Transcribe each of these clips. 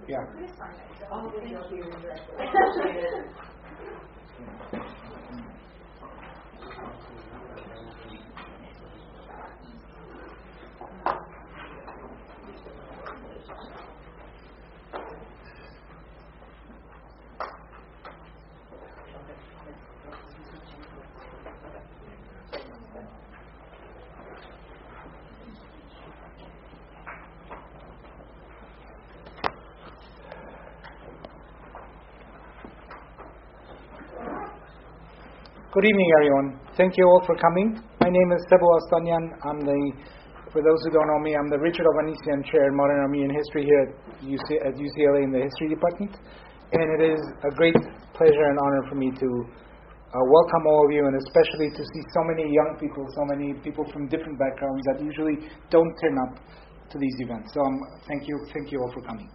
Yeah. Oh, thank you. Good evening, everyone. Thank you all for coming. My name is Sebo Astanyan. For those who don't know me, I'm the Richard Ovanesian Chair in Modern Armenian History here at UCLA in the History Department. And it is a great pleasure and honor for me to welcome all of you, and especially to see so many young people, so many people from different backgrounds that usually don't turn up to these events. So thank you all for coming.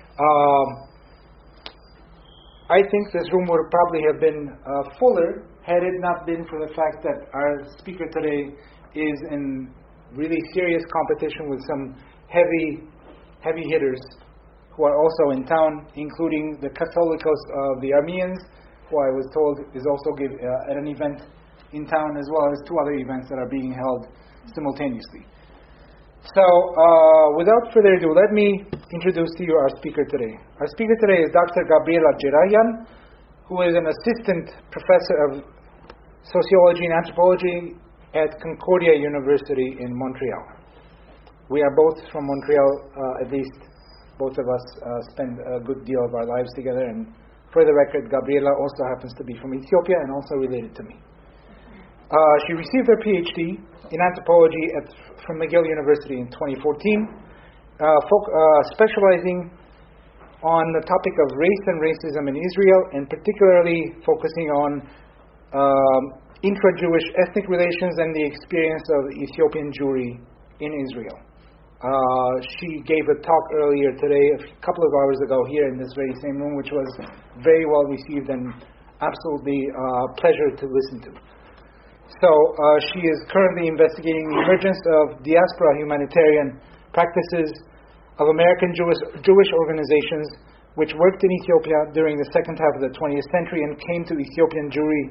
I think this room would probably have been fuller had it not been for the fact that our speaker today is in really serious competition with some heavy hitters who are also in town, including the Catholicos of the Armenians, who I was told is also at an event in town, as well as two other events that are being held simultaneously. So, without further ado, let me introduce to you our speaker today. Our speaker today is Dr. Gabriela Gerayan, who is an assistant professor of sociology and anthropology at Concordia University in Montreal. We are both from Montreal, at least both of us spend a good deal of our lives together, and for the record, Gabriela also happens to be from Ethiopia and also related to me. She received her PhD in anthropology from McGill University in 2014, specializing on the topic of race and racism in Israel, and particularly focusing on intra-Jewish ethnic relations and the experience of Ethiopian Jewry in Israel. She gave a talk earlier today, a couple of hours ago, here in this very same room, which was very well received and absolutely pleasure to listen to. So she is currently investigating the emergence of diaspora humanitarian practices of American Jewish organizations which worked in Ethiopia during the second half of the 20th century and came to Ethiopian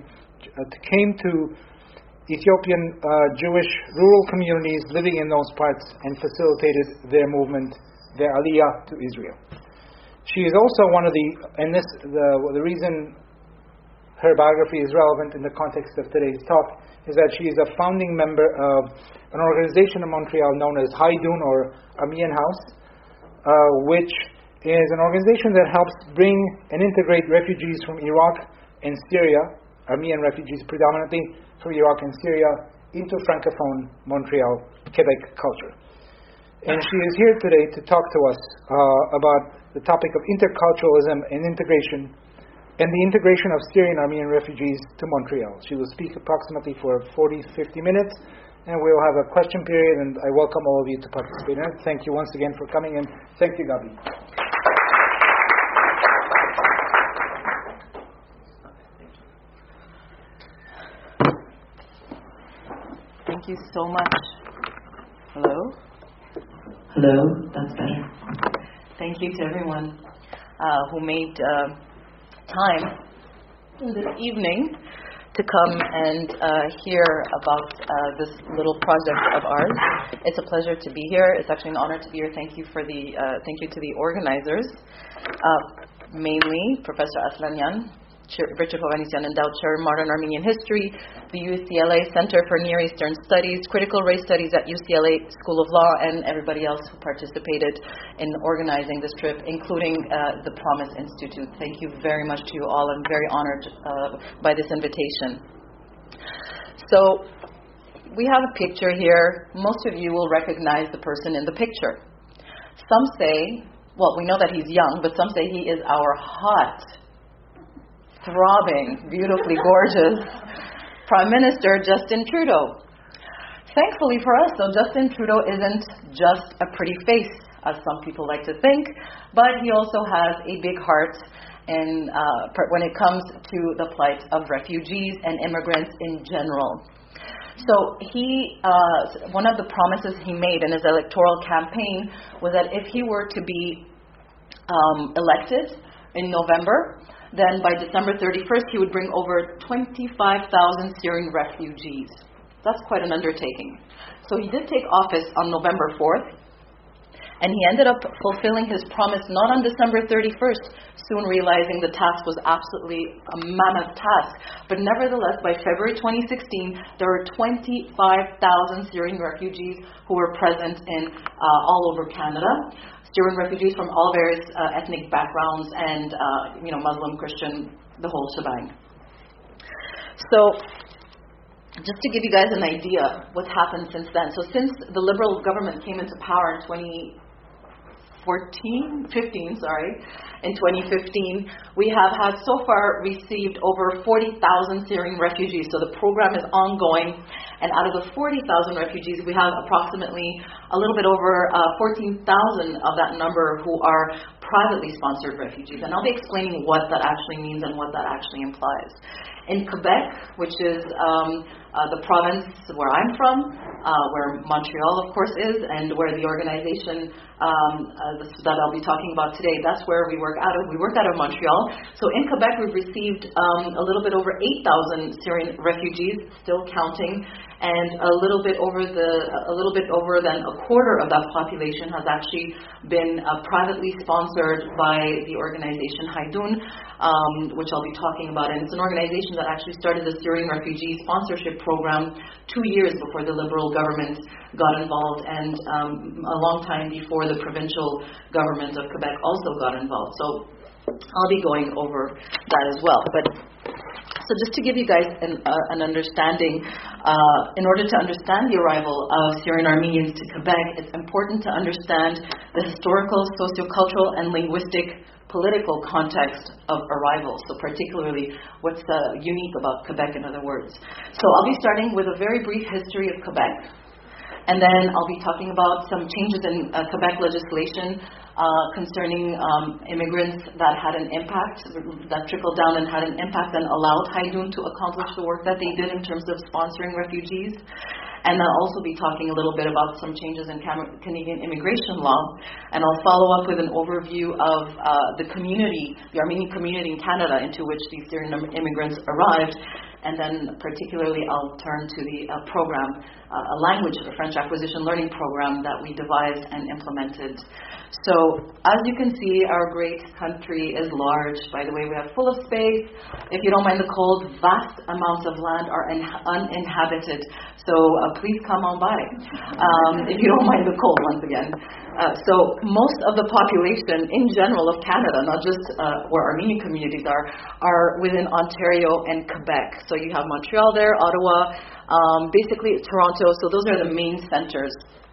Jewish rural communities living in those parts and facilitated their movement, their aliyah to Israel. She is also one of the reason her biography is relevant in the context of today's talk is that she is a founding member of an organization in Montreal known as Haidun, or Armenian House, which is an organization that helps bring and integrate refugees from Iraq and Syria, Armenian refugees predominantly from Iraq and Syria, into Francophone Montreal, Quebec culture. And she is here today to talk to us about the topic of interculturalism and integration, and the integration of Syrian Armenian refugees to Montreal. She will speak approximately for 40-50 minutes, and we will have a question period, and I welcome all of you to participate in it. Thank you once again for coming, and thank you, Gabi. Thank you so much. Hello? Hello, that's better. Thank you to everyone who made time this evening to come and hear about this little project of ours. It's a pleasure to be here. It's actually an honor to be here. Thank you to the organizers, mainly Professor Aslanyan, Richard Ovanesian Endowed Chair in Modern Armenian History, the UCLA Center for Near Eastern Studies, Critical Race Studies at UCLA School of Law, and everybody else who participated in organizing this trip, including the Promise Institute. Thank you very much to you all. I'm very honored by this invitation. So, we have a picture here. Most of you will recognize the person in the picture. Some say, well, we know that he's young, but some say he is our hot, throbbing, beautifully gorgeous Prime Minister Justin Trudeau. Thankfully for us, though, Justin Trudeau isn't just a pretty face, as some people like to think, but he also has a big heart when it comes to the plight of refugees and immigrants in general. So one of the promises he made in his electoral campaign was that if he were to be elected in November, then by December 31st, he would bring over 25,000 Syrian refugees. That's quite an undertaking. So he did take office on November 4th, and he ended up fulfilling his promise not on December 31st, soon realizing the task was absolutely a mammoth task. But nevertheless, by February 2016, there were 25,000 Syrian refugees who were present in all over Canada. Syrian refugees from all various ethnic backgrounds and, Muslim, Christian, the whole shebang. So, just to give you guys an idea what's happened since then. So since the Liberal government came into power in 2015, we have had so far received over 40,000 Syrian refugees. So the program is ongoing. And out of the 40,000 refugees, we have approximately a little bit over 14,000 of that number who are privately sponsored refugees. And I'll be explaining what that actually means and what that actually implies. In Quebec, which is the province where I'm from, where Montreal, of course, is, and where the organization that I'll be talking about today, that's where we work out of. We work out of Montreal. So in Quebec, we've received a little bit over 8,000 Syrian refugees, still counting, and a little bit over than a quarter of that population has actually been privately sponsored by the organization Haidun, which I'll be talking about. And it's an organization that actually started the Syrian refugee sponsorship program 2 years before the Liberal government got involved, and a long time before the provincial government of Quebec also got involved. So I'll be going over that as well. So just to give you guys an understanding, in order to understand the arrival of Syrian Armenians to Quebec, it's important to understand the historical, sociocultural, and linguistic political context of arrival. So particularly what's unique about Quebec, in other words. So I'll be starting with a very brief history of Quebec. And then I'll be talking about some changes in Quebec legislation concerning immigrants that had an impact, that trickled down and had an impact and allowed Haidun to accomplish the work that they did in terms of sponsoring refugees. And I'll also be talking a little bit about some changes in Canadian immigration law. And I'll follow up with an overview of the community, the Armenian community in Canada into which these Syrian immigrants arrived. And then particularly I'll turn to the program, a French acquisition learning program that we devised and implemented. So as you can see, our great country is large. By the way, we have full of space. If you don't mind the cold, vast amounts of land are uninhabited. So please come on by if you don't mind the cold once again. So most of the population in general of Canada, not just where Armenian communities are within Ontario and Quebec. So you have Montreal there, Ottawa, basically Toronto. So those are the main centers.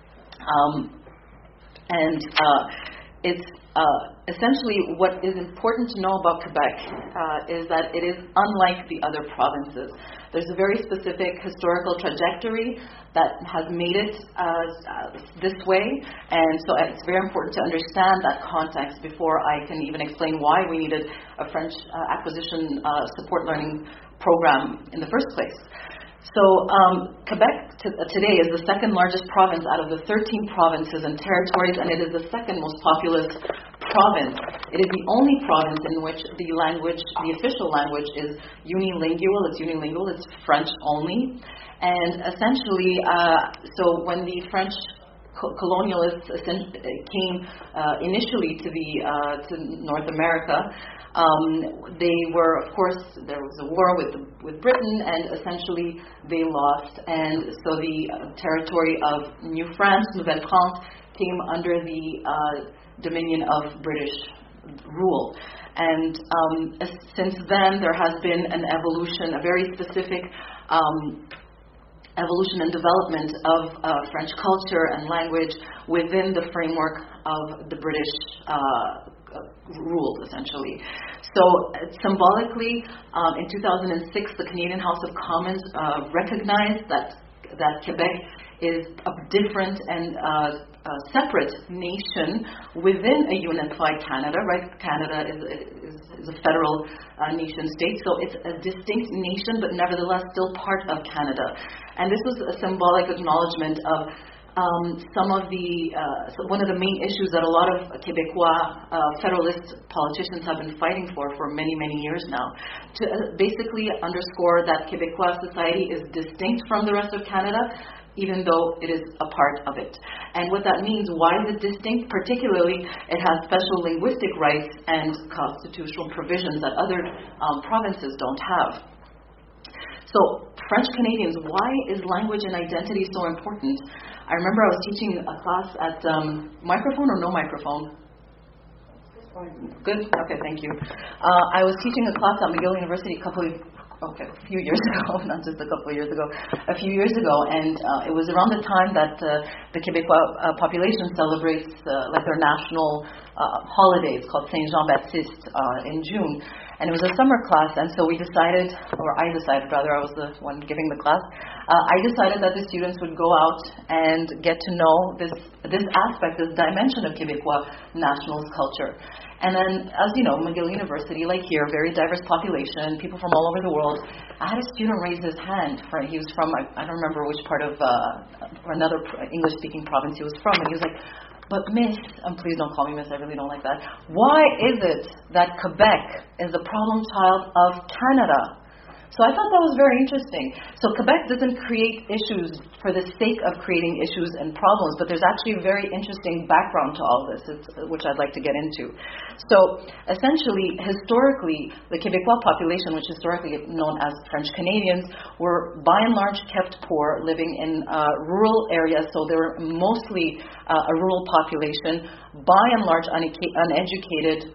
It's essentially what is important to know about Quebec is that it is unlike the other provinces. There's a very specific historical trajectory that has made it this way, and so it's very important to understand that context before I can even explain why we needed a French acquisition support learning program in the first place. So Quebec today is the second largest province out of the 13 provinces and territories, and it is the second most populous province. It is the only province in which the official language is unilingual. It's French only. And essentially, so when the French colonialists came initially to North America, they were, of course, there was a war with Britain, and essentially they lost. And so the territory of New France, Nouvelle France, came under the dominion of British rule. And since then, there has been an evolution, a very specific evolution and development of French culture and language within the framework of the British rule, essentially. So symbolically, in 2006, the Canadian House of Commons recognized that Quebec is a different and separate nation within a unified Canada, right? Canada is a federal nation state, so it's a distinct nation, but nevertheless still part of Canada. And this was a symbolic acknowledgement of one of the main issues that a lot of Quebecois federalist politicians have been fighting for many, many years now, to basically underscore that Quebecois society is distinct from the rest of Canada, even though it is a part of it. And what that means, why is it distinct? Particularly, it has special linguistic rights and constitutional provisions that other provinces don't have. So, French Canadians, why is language and identity so important? I remember I was teaching a class at microphone or no microphone? Good? Okay, thank you. I was teaching a class at McGill University a few years ago, not just a couple of years ago, a few years ago, and it was around the time that the Quebecois population celebrates like their national holiday. It's called Saint Jean-Baptiste in June. And it was a summer class, and so I decided, I was the one giving the class, I decided that the students would go out and get to know this aspect, this dimension of Quebecois nationalist culture. And then, as you know, McGill University, like here, very diverse population, people from all over the world. I had a student raise his hand. He was from, I don't remember which part of another English-speaking province he was from, and he was like, "But Miss," and please don't call me Miss, I really don't like that. "Why is it that Quebec is the problem child of Canada?" So I thought that was very interesting. So Quebec doesn't create issues for the sake of creating issues and problems, but there's actually a very interesting background to all this, which I'd like to get into. So essentially, historically, the Quebecois population, which historically known as French Canadians, were by and large kept poor, living in rural areas, so they were mostly a rural population, by and large uneducated,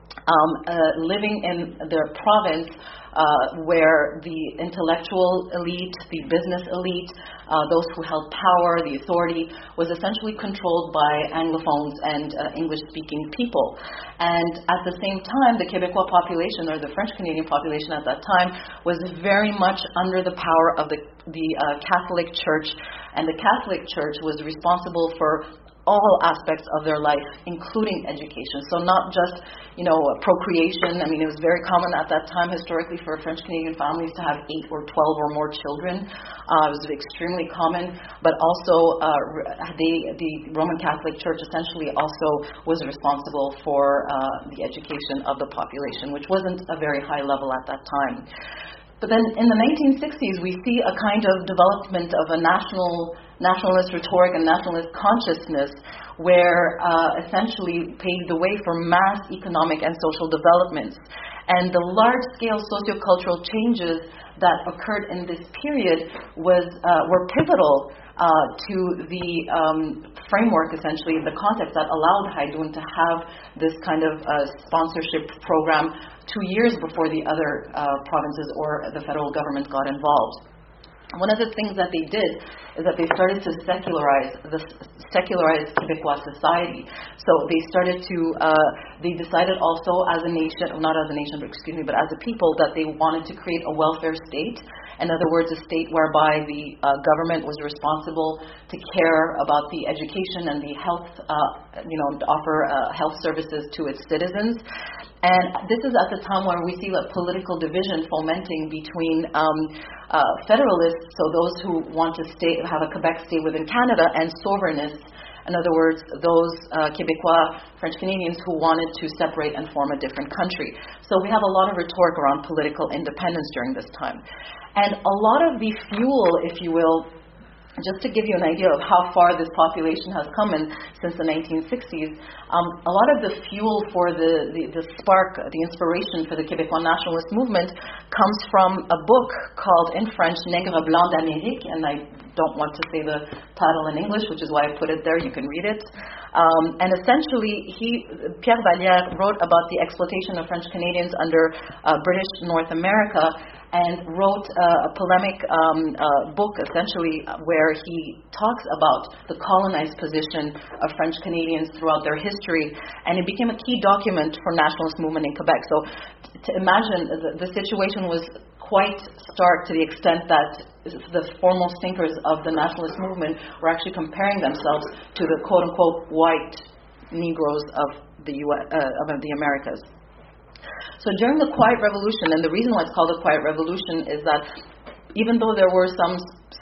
living in their province, where the intellectual elite, the business elite, those who held power, the authority, was essentially controlled by Anglophones and English-speaking people. And at the same time, the Quebecois population, or the French-Canadian population at that time, was very much under the power of the Catholic Church. And the Catholic Church was responsible for all aspects of their life, including education. So not just, procreation. I mean, it was very common at that time, historically, for French-Canadian families to have 8 or 12 or more children. It was extremely common. But also, the Roman Catholic Church essentially also was responsible for the education of the population, which wasn't a very high level at that time. But then in the 1960s, we see a kind of development of a nationalist rhetoric and nationalist consciousness where essentially paved the way for mass economic and social developments. And the large-scale sociocultural changes that occurred in this period were pivotal to the framework, essentially, the context that allowed Haidoun to have this kind of sponsorship program 2 years before the other provinces or the federal government got involved. One of the things that they did is that they started to secularize Quebecois society. So they decided also as a nation, not as a nation, but as a people, that they wanted to create a welfare state. In other words, a state whereby the government was responsible to care about the education and the health, to offer health services to its citizens. And this is at the time where we see a political division fomenting between federalists, so those who want to have a Quebec state within Canada, and sovereignists. In other words, those Quebecois, French Canadians who wanted to separate and form a different country. So we have a lot of rhetoric around political independence during this time. And a lot of the fuel, if you will, just to give you an idea of how far this population has come in since the 1960s, a lot of the fuel for the spark, the inspiration for the Québécois nationalist movement comes from a book called, in French, Nègre Blanc d'Amérique, and I don't want to say the title in English, which is why I put it there. You can read it. And essentially, Pierre Valliere wrote about the exploitation of French Canadians under British North America, and wrote a polemic book, essentially, where he talks about the colonized position of French Canadians throughout their history, and it became a key document for nationalist movement in Quebec. So to imagine, the situation was quite stark to the extent that the foremost thinkers of the nationalist movement were actually comparing themselves to the quote-unquote white Negroes of the Americas. So during the Quiet Revolution, and the reason why it's called the Quiet Revolution is that even though there were some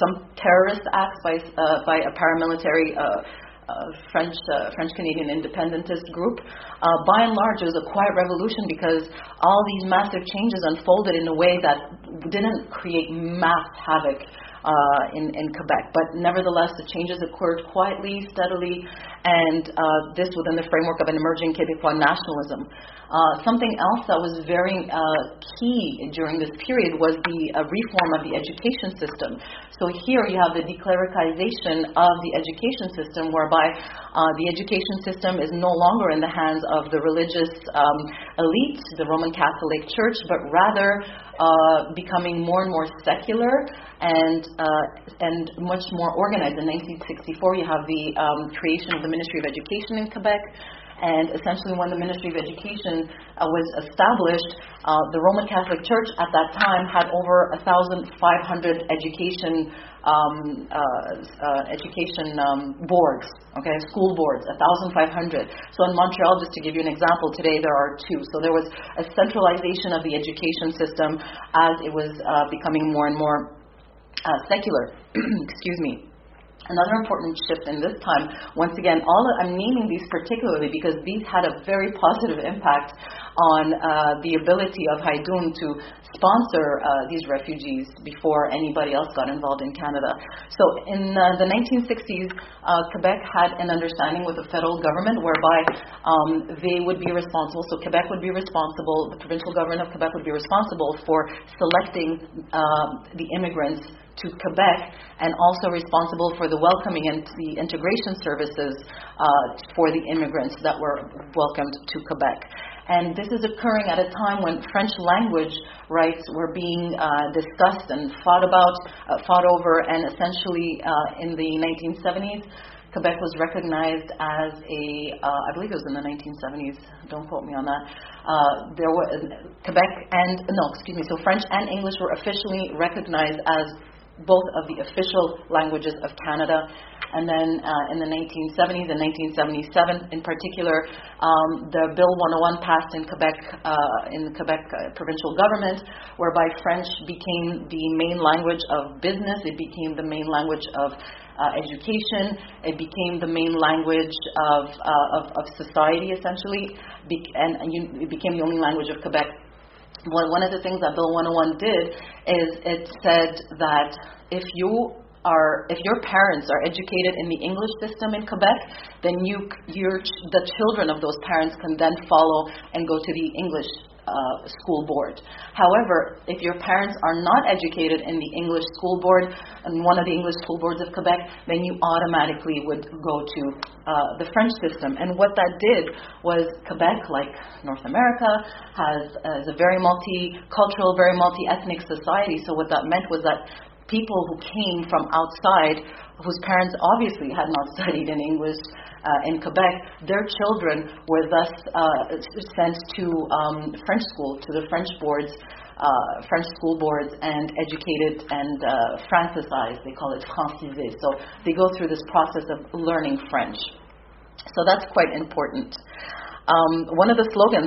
some terrorist acts by a paramilitary French Canadian independentist group. By and large, it was a quiet revolution because all these massive changes unfolded in a way that didn't create mass havoc in Quebec. But nevertheless, the changes occurred quietly, steadily, and this within the framework of an emerging Québécois nationalism. Something else that was very key during this period was the reform of the education system. So here you have the declericization of the education system, whereby the education system is no longer in the hands of the religious elite, the Roman Catholic Church, but rather becoming more and more secular and much more organized. In 1964, you have the creation of the Ministry of Education in Quebec. And essentially, when the Ministry of Education was established, the Roman Catholic Church at that time had over 1,500 education boards, school boards, 1,500. So in Montreal, just to give you an example, today there are 2. So there was a centralization of the education system as it was becoming more and more secular. Excuse me. Another important shift in this time, once again, I'm naming these particularly because these had a very positive impact on the ability of Haïdoun to sponsor these refugees before anybody else got involved in Canada. So in the 1960s, Quebec had an understanding with the federal government whereby they would be responsible, so Quebec would be responsible, the provincial government of Quebec would be responsible for selecting the immigrants to Quebec, and also responsible for the welcoming and the integration services for the immigrants that were welcomed to Quebec. And this is occurring at a time when French language rights were being discussed and fought over, and essentially in the 1970s, Quebec was recognized as I believe it was in the 1970s, don't quote me on that, so French and English were officially recognized as both of the official languages of Canada. And then in the 1970s and 1977 in particular, the Bill 101 passed in the Quebec provincial government, whereby French became the main language of business, it became the main language of education, it became the main language of society essentially, and it became the only language of Quebec. Well, one of the things that Bill 101 did is it said that if your parents are educated in the English system in Quebec, then the children of those parents can then follow and go to the English school board. However, if your parents are not educated in the English school board and one of the English school boards of Quebec, then you automatically would go to the French system. And what that did was Quebec, like North America, is a very multicultural, very multi-ethnic society. So what that meant was that people who came from outside, whose parents obviously had not studied in English in Quebec, their children were thus sent to French school, to the French boards, French school boards, and educated and Francisized. They call it francisé. So they go through this process of learning French. So that's quite important. One of the slogans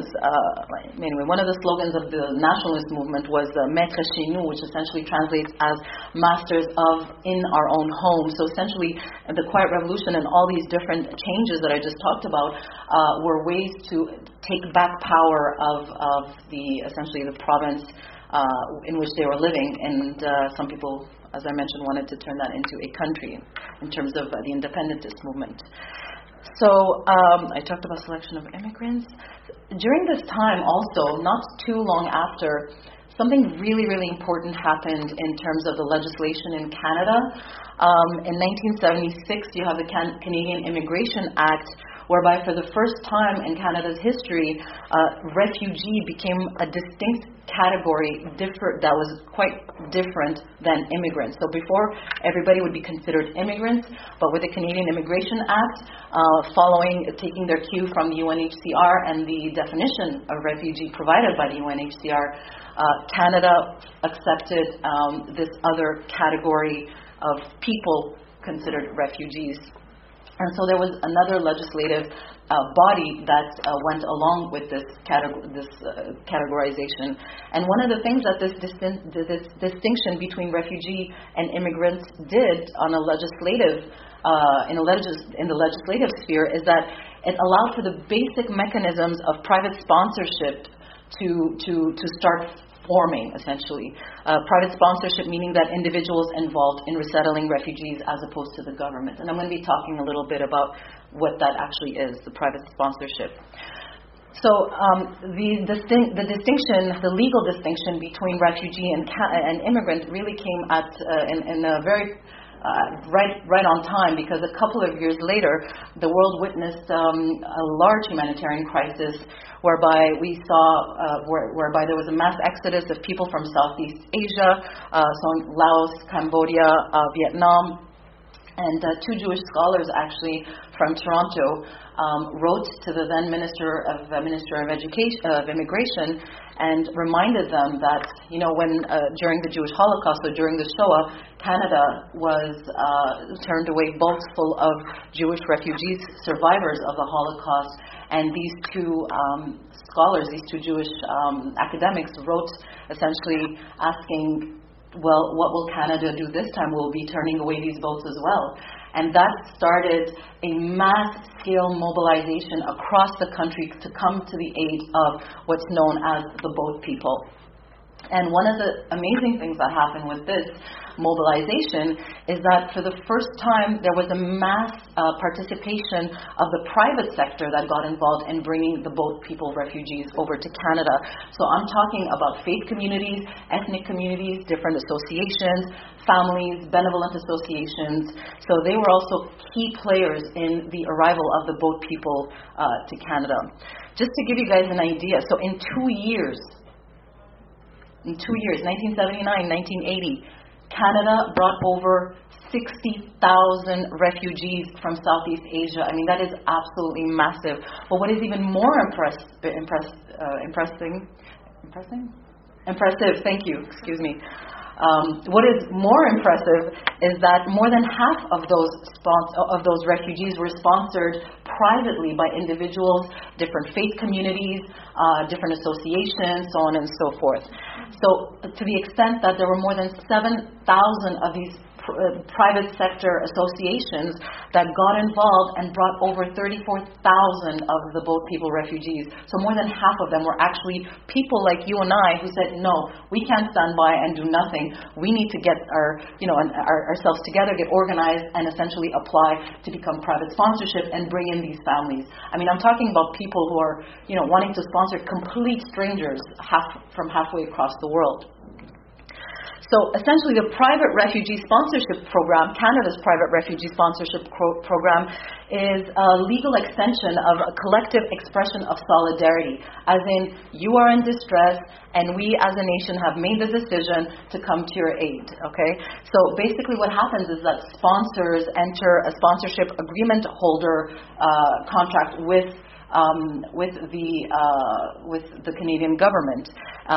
of the nationalist movement was Maître chez nous, which essentially translates as masters in our own home. So essentially, the Quiet Revolution and all these different changes that I just talked about were ways to take back power of essentially the province in which they were living. And some people, as I mentioned, wanted to turn that into a country in terms of the independentist movement. So I talked about selection of immigrants. During this time also, not too long after, something really, really important happened in terms of the legislation in Canada. In 1976, you have the Canadian Immigration Act, whereby for the first time in Canada's history, refugee became a distinct category that was quite different than immigrants. So before, everybody would be considered immigrants, but with the Canadian Immigration Act, taking their cue from the UNHCR and the definition of refugee provided by the UNHCR, Canada accepted this other category of people considered refugees. And so there was another legislative body that went along with this categorization. And one of the things that this distinction between refugee and immigrants did on a legislative in the legislative sphere is that it allowed for the basic mechanisms of private sponsorship to start forming, essentially. Private sponsorship meaning that individuals involved in resettling refugees as opposed to the government. And I'm going to be talking a little bit about what that actually is, the private sponsorship. So the legal distinction between refugee and immigrant really came at in a very right on time, because a couple of years later, the world witnessed a large humanitarian crisis, whereby we saw whereby there was a mass exodus of people from Southeast Asia, so Laos, Cambodia, Vietnam. And two Jewish scholars, actually, from Toronto, wrote to the then Minister of Immigration, and reminded them that, when during the Jewish Holocaust, or during the Shoah, Canada was turned away boats full of Jewish refugees, survivors of the Holocaust. And these two scholars, these two Jewish academics, wrote essentially asking, well, what will Canada do this time? We'll be turning away these boats as well. And that started a mass-scale mobilization across the country to come to the aid of what's known as the boat people. And one of the amazing things that happened with this mobilization is that for the first time there was a mass participation of the private sector that got involved in bringing the boat people refugees over to Canada. So I'm talking about faith communities, ethnic communities, different associations, families, benevolent associations. So they were also key players in the arrival of the boat people to Canada. Just to give you guys an idea, so in 2 years, 1979, 1980, Canada brought over 60,000 refugees from Southeast Asia. I mean, that is absolutely massive. But what is even more impressive, thank you, excuse me. What is more impressive is that more than half of those refugees were sponsored privately by individuals, different faith communities, different associations, so on and so forth. So to the extent that there were more than 7,000 of these private sector associations that got involved and brought over 34,000 of the boat people refugees. So more than half of them were actually people like you and I who said, no, we can't stand by and do nothing. We need to get ourselves together, get organized, and essentially apply to become private sponsorship and bring in these families. I mean, I'm talking about people who are, wanting to sponsor complete strangers from halfway across the world. So essentially the private refugee sponsorship program, Canada's private refugee sponsorship program, is a legal extension of a collective expression of solidarity, as in you are in distress and we as a nation have made the decision to come to your aid, okay? So basically what happens is that sponsors enter a sponsorship agreement holder contract with the Canadian government,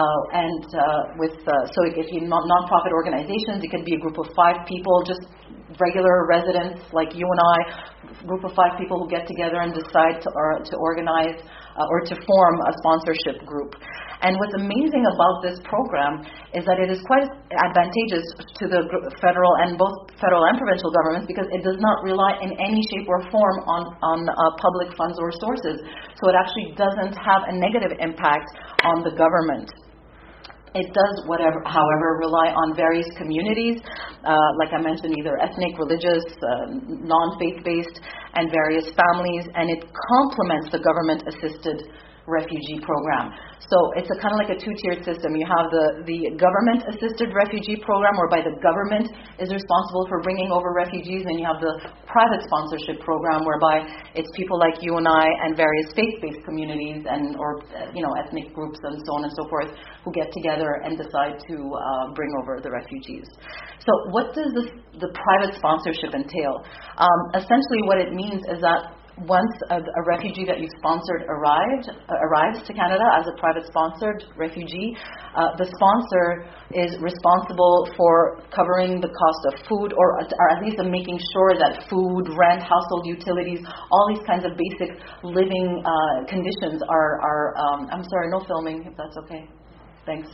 so if you non-profit organizations, it could be a group of 5 people, just regular residents like you and I, group of 5 people who get together and decide to organize or to form a sponsorship group. And what's amazing about this program is that it is quite advantageous to the federal and provincial governments, because it does not rely in any shape or form on public funds or sources. So it actually doesn't have a negative impact on the government. It does, however, rely on various communities, like I mentioned, either ethnic, religious, non-faith-based, and various families, and it complements the government-assisted refugee program. So it's kind of like a 2-tiered system. You have the government-assisted refugee program, whereby the government is responsible for bringing over refugees, and you have the private sponsorship program, whereby it's people like you and I and various faith-based communities or ethnic groups and so on and so forth who get together and decide to bring over the refugees. So what does the private sponsorship entail? Essentially what it means is that once a refugee that you've sponsored arrives to Canada as a private sponsored refugee, the sponsor is responsible for covering the cost of food, or at least making sure that food, rent, household utilities, all these kinds of basic living conditions are I'm sorry, no filming, if that's okay. Thanks.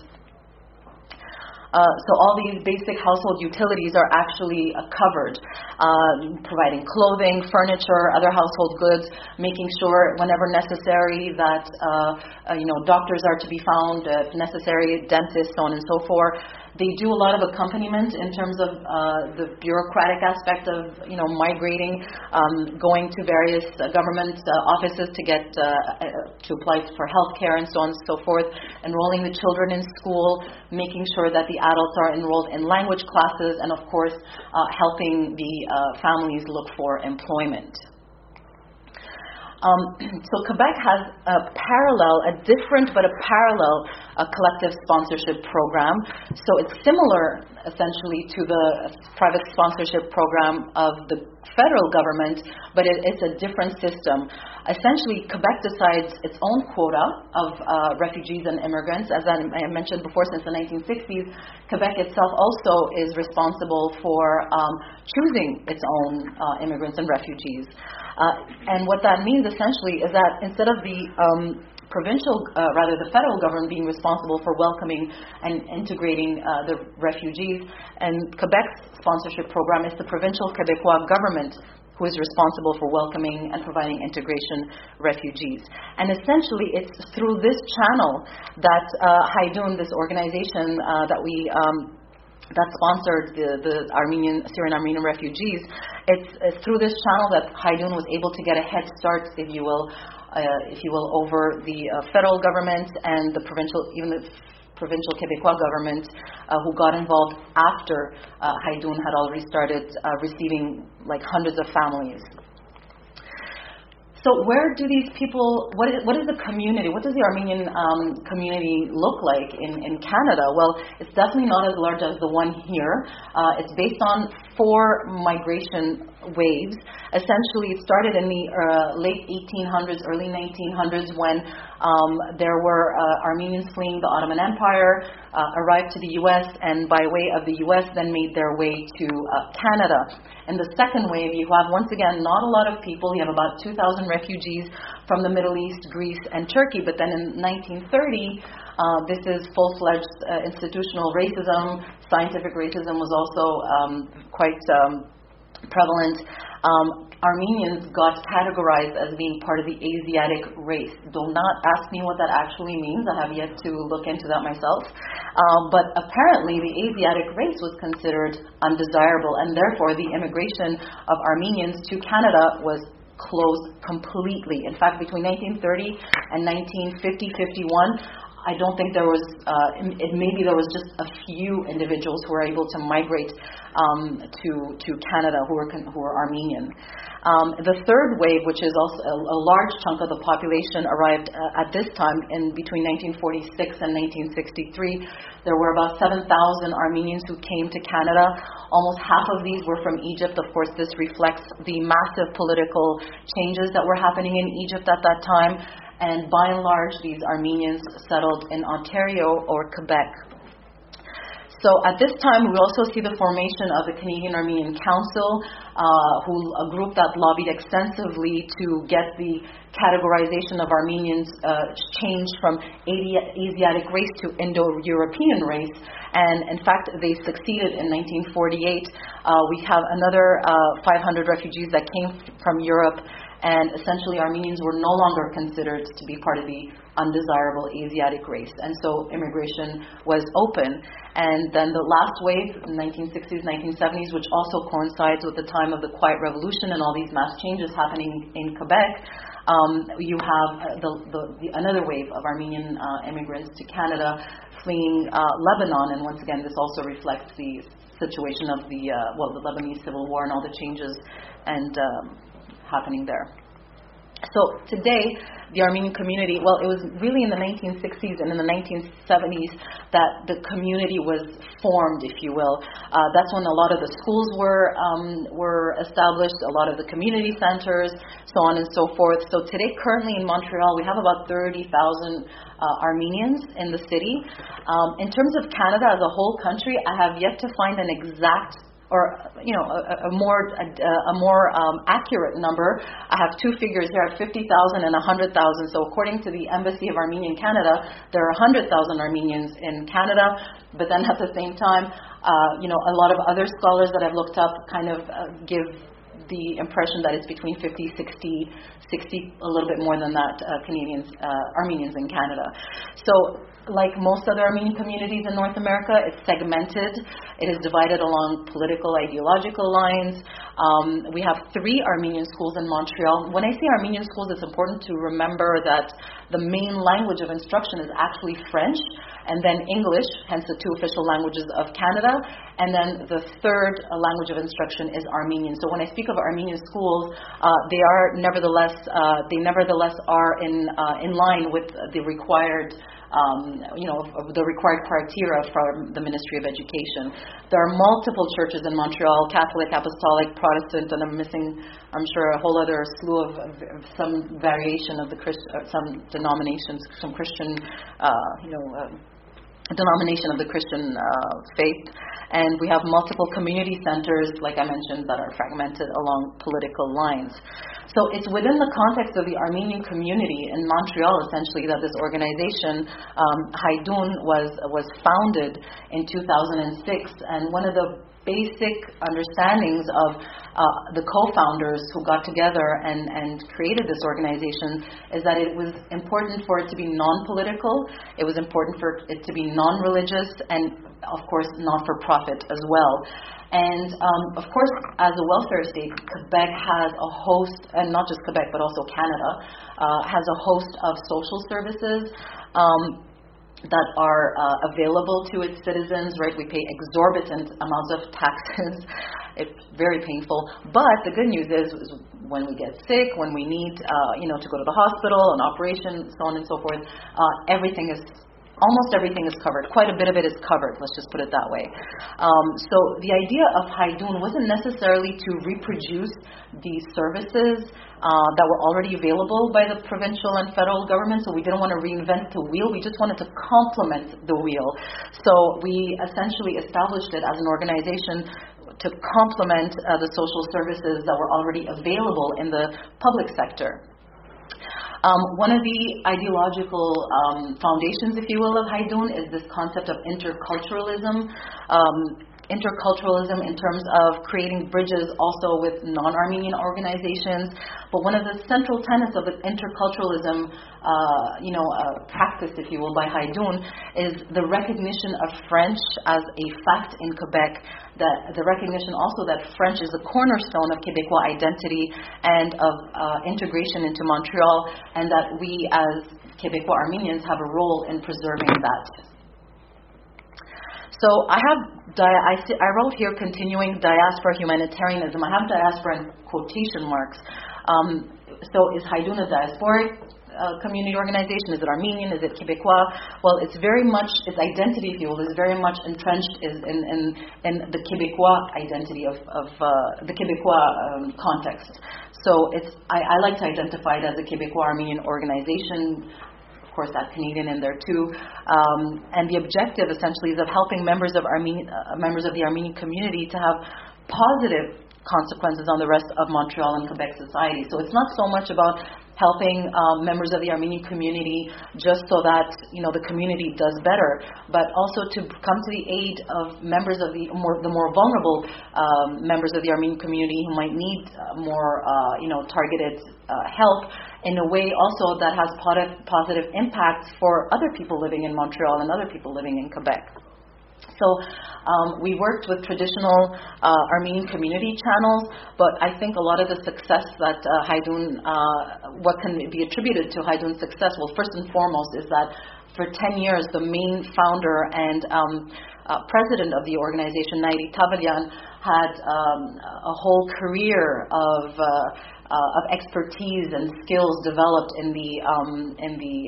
So all these basic household utilities are actually covered, providing clothing, furniture, other household goods, making sure whenever necessary that doctors are to be found, if necessary, dentists, so on and so forth. They do a lot of accompaniment in terms of the bureaucratic aspect of migrating, going to various government offices to get to apply for health care and so on and so forth, enrolling the children in school, making sure that the adults are enrolled in language classes, and of course helping the families look for employment. So Quebec has a different but a parallel collective sponsorship program. So it's similar essentially to the private sponsorship program of the federal government, but it's a different system. Essentially, Quebec decides its own quota of refugees and immigrants. As I mentioned before, since the 1960s, Quebec itself also is responsible for choosing its own immigrants and refugees. And what that means essentially is that instead of the the federal government being responsible for welcoming and integrating the refugees, and Quebec's sponsorship program is the provincial Québécois government who is responsible for welcoming and providing integration refugees. And essentially, it's through this channel that Haïdoun, this organization that sponsored the Syrian Armenian refugees, it's through this channel that Haïdoun was able to get a head start, if you will, over the federal government and the provincial Québécois government, who got involved after Haïdoun had already started receiving hundreds of families. So where do these people, what is the community, what does the Armenian community look like in Canada? Well, it's definitely not as large as the one here. It's based on 4 migration waves. Essentially, it started in the late 1800s, early 1900s, when there were Armenians fleeing the Ottoman Empire, arrived to the U.S., and by way of the U.S. then made their way to Canada. In the second wave, you have, once again, not a lot of people. You have about 2,000 refugees from the Middle East, Greece, and Turkey. But then in 1930, this is full-fledged institutional racism. Scientific racism was also quite prevalent. Armenians got categorized as being part of the Asiatic race. Do not ask me what that actually means. I have yet to look into that myself. But apparently the Asiatic race was considered undesirable, and therefore the immigration of Armenians to Canada was closed completely. In fact, between 1930 and 1950-51, I don't think there was, maybe there was just a few individuals who were able to migrate to Canada who were Armenian. The third wave, which is also a large chunk of the population, arrived at this time in between 1946 and 1963. There were about 7,000 Armenians who came to Canada. Almost half of these were from Egypt. Of course, this reflects the massive political changes that were happening in Egypt at that time. And by and large, these Armenians settled in Ontario or Quebec. So at this time, we also see the formation of the Canadian Armenian Council, a group that lobbied extensively to get the categorization of Armenians changed from Asiatic race to Indo-European race. And in fact, they succeeded in 1948. We have another 500 refugees that came from Europe, and essentially Armenians were no longer considered to be part of the undesirable Asiatic race. And so immigration was open. And then the last wave, 1960s, 1970s, which also coincides with the time of the Quiet Revolution and all these mass changes happening in Quebec, you have another wave of Armenian immigrants to Canada fleeing Lebanon. And once again, this also reflects the situation of the Lebanese Civil War and all the changes and happening there. So today, the Armenian community, well, it was really in the 1960s and in the 1970s that the community was formed, if you will. That's when a lot of the schools were established, a lot of the community centers, so on and so forth. So today, currently in Montreal, we have about 30,000 Armenians in the city. In terms of Canada as a whole country, I have yet to find an exact or a more accurate number. I have two figures here, 50,000 and 100,000. So according to the Embassy of Armenia in Canada, there are 100,000 Armenians in Canada. But then at the same time, a lot of other scholars that I've looked up kind of give the impression that it's between 50, 60, a little bit more than that, Armenians in Canada. So like most other Armenian communities in North America, it's segmented. It is divided along political, ideological lines. We have 3 Armenian schools in Montreal. When I say Armenian schools, it's important to remember that the main language of instruction is actually French, and then English, hence the 2 official languages of Canada, and then the third language of instruction is Armenian. So when I speak of Armenian schools, they nevertheless are in line with the required the required criteria from the Ministry of Education. There are multiple churches in Montreal, Catholic, Apostolic, Protestant, and I'm missing, I'm sure, a whole other slew of some variation of some denominations, some Christian, denomination of the Christian faith. And we have multiple community centers, like I mentioned, that are fragmented along political lines. So it's within the context of the Armenian community in Montreal, essentially, that this organization, Haidun, was founded in 2006. And one of the basic understandings of the co-founders who got together and created this organization is that it was important for it to be non-political, it was important for it to be non-religious, and of course not-for-profit as well. And of course, as a welfare state, Quebec has a host, and not just Quebec but also Canada, has a host of social services that are available to its citizens, right? We pay exorbitant amounts of taxes. It's very painful. But the good news is when we get sick, when we need, to go to the hospital, an operation, so on and so forth, almost everything is covered. Quite a bit of it is covered, let's just put it that way. So the idea of Haidun wasn't necessarily to reproduce these services that were already available by the provincial and federal government, so we didn't want to reinvent the wheel, we just wanted to complement the wheel. So we essentially established it as an organization to complement the social services that were already available in the public sector. One of the ideological foundations, if you will, of Haidun is this concept of interculturalism. Interculturalism in terms of creating bridges also with non-Armenian organizations. But one of the central tenets of the interculturalism practice, if you will, by Haidun is the recognition of French as a fact in Quebec, that the recognition also that French is the cornerstone of Quebecois identity and of integration into Montreal, and that we as Quebecois Armenians have a role in preserving that. So I wrote here continuing diaspora humanitarianism. I have diaspora in quotation marks. So is Haidun a diasporic community organization? Is it Armenian? Is it Quebecois? Well, it's very much, its identity, if you will, is very much entrenched in the Quebecois identity of the Quebecois context. So I like to identify it as a Quebecois Armenian organization. Of course, that's Canadian in there too, and the objective essentially is of helping members of the Armenian community to have positive consequences on the rest of Montreal and Quebec society. So it's not so much about helping members of the Armenian community just so that the community does better, but also to come to the aid of members of the more vulnerable members of the Armenian community who might need more targeted help in a way also that has positive impacts for other people living in Montreal and other people living in Quebec. So we worked with traditional Armenian community channels, but I think a lot of the success that Haidun, what can be attributed to Haidun's success, well, first and foremost is that for 10 years, the main founder and president of the organization, Nairi Tavalyan, had a whole career of expertise and skills developed in the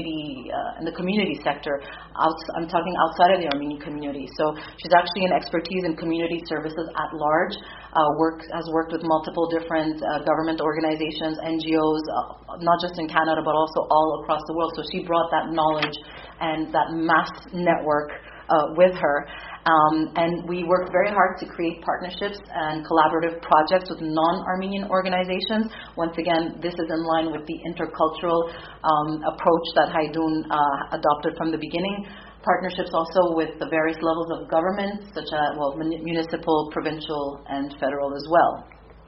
community sector. I'm talking outside of the Armenian community. So she's actually an expertise in community services at large. Has worked with multiple different government organizations, NGOs, not just in Canada but also all across the world. So she brought that knowledge and that mass network with her. And we worked very hard to create partnerships and collaborative projects with non-Armenian organizations. Once again, this is in line with the intercultural approach that Haydun adopted from the beginning. Partnerships also with the various levels of government, such as municipal, provincial, and federal as well.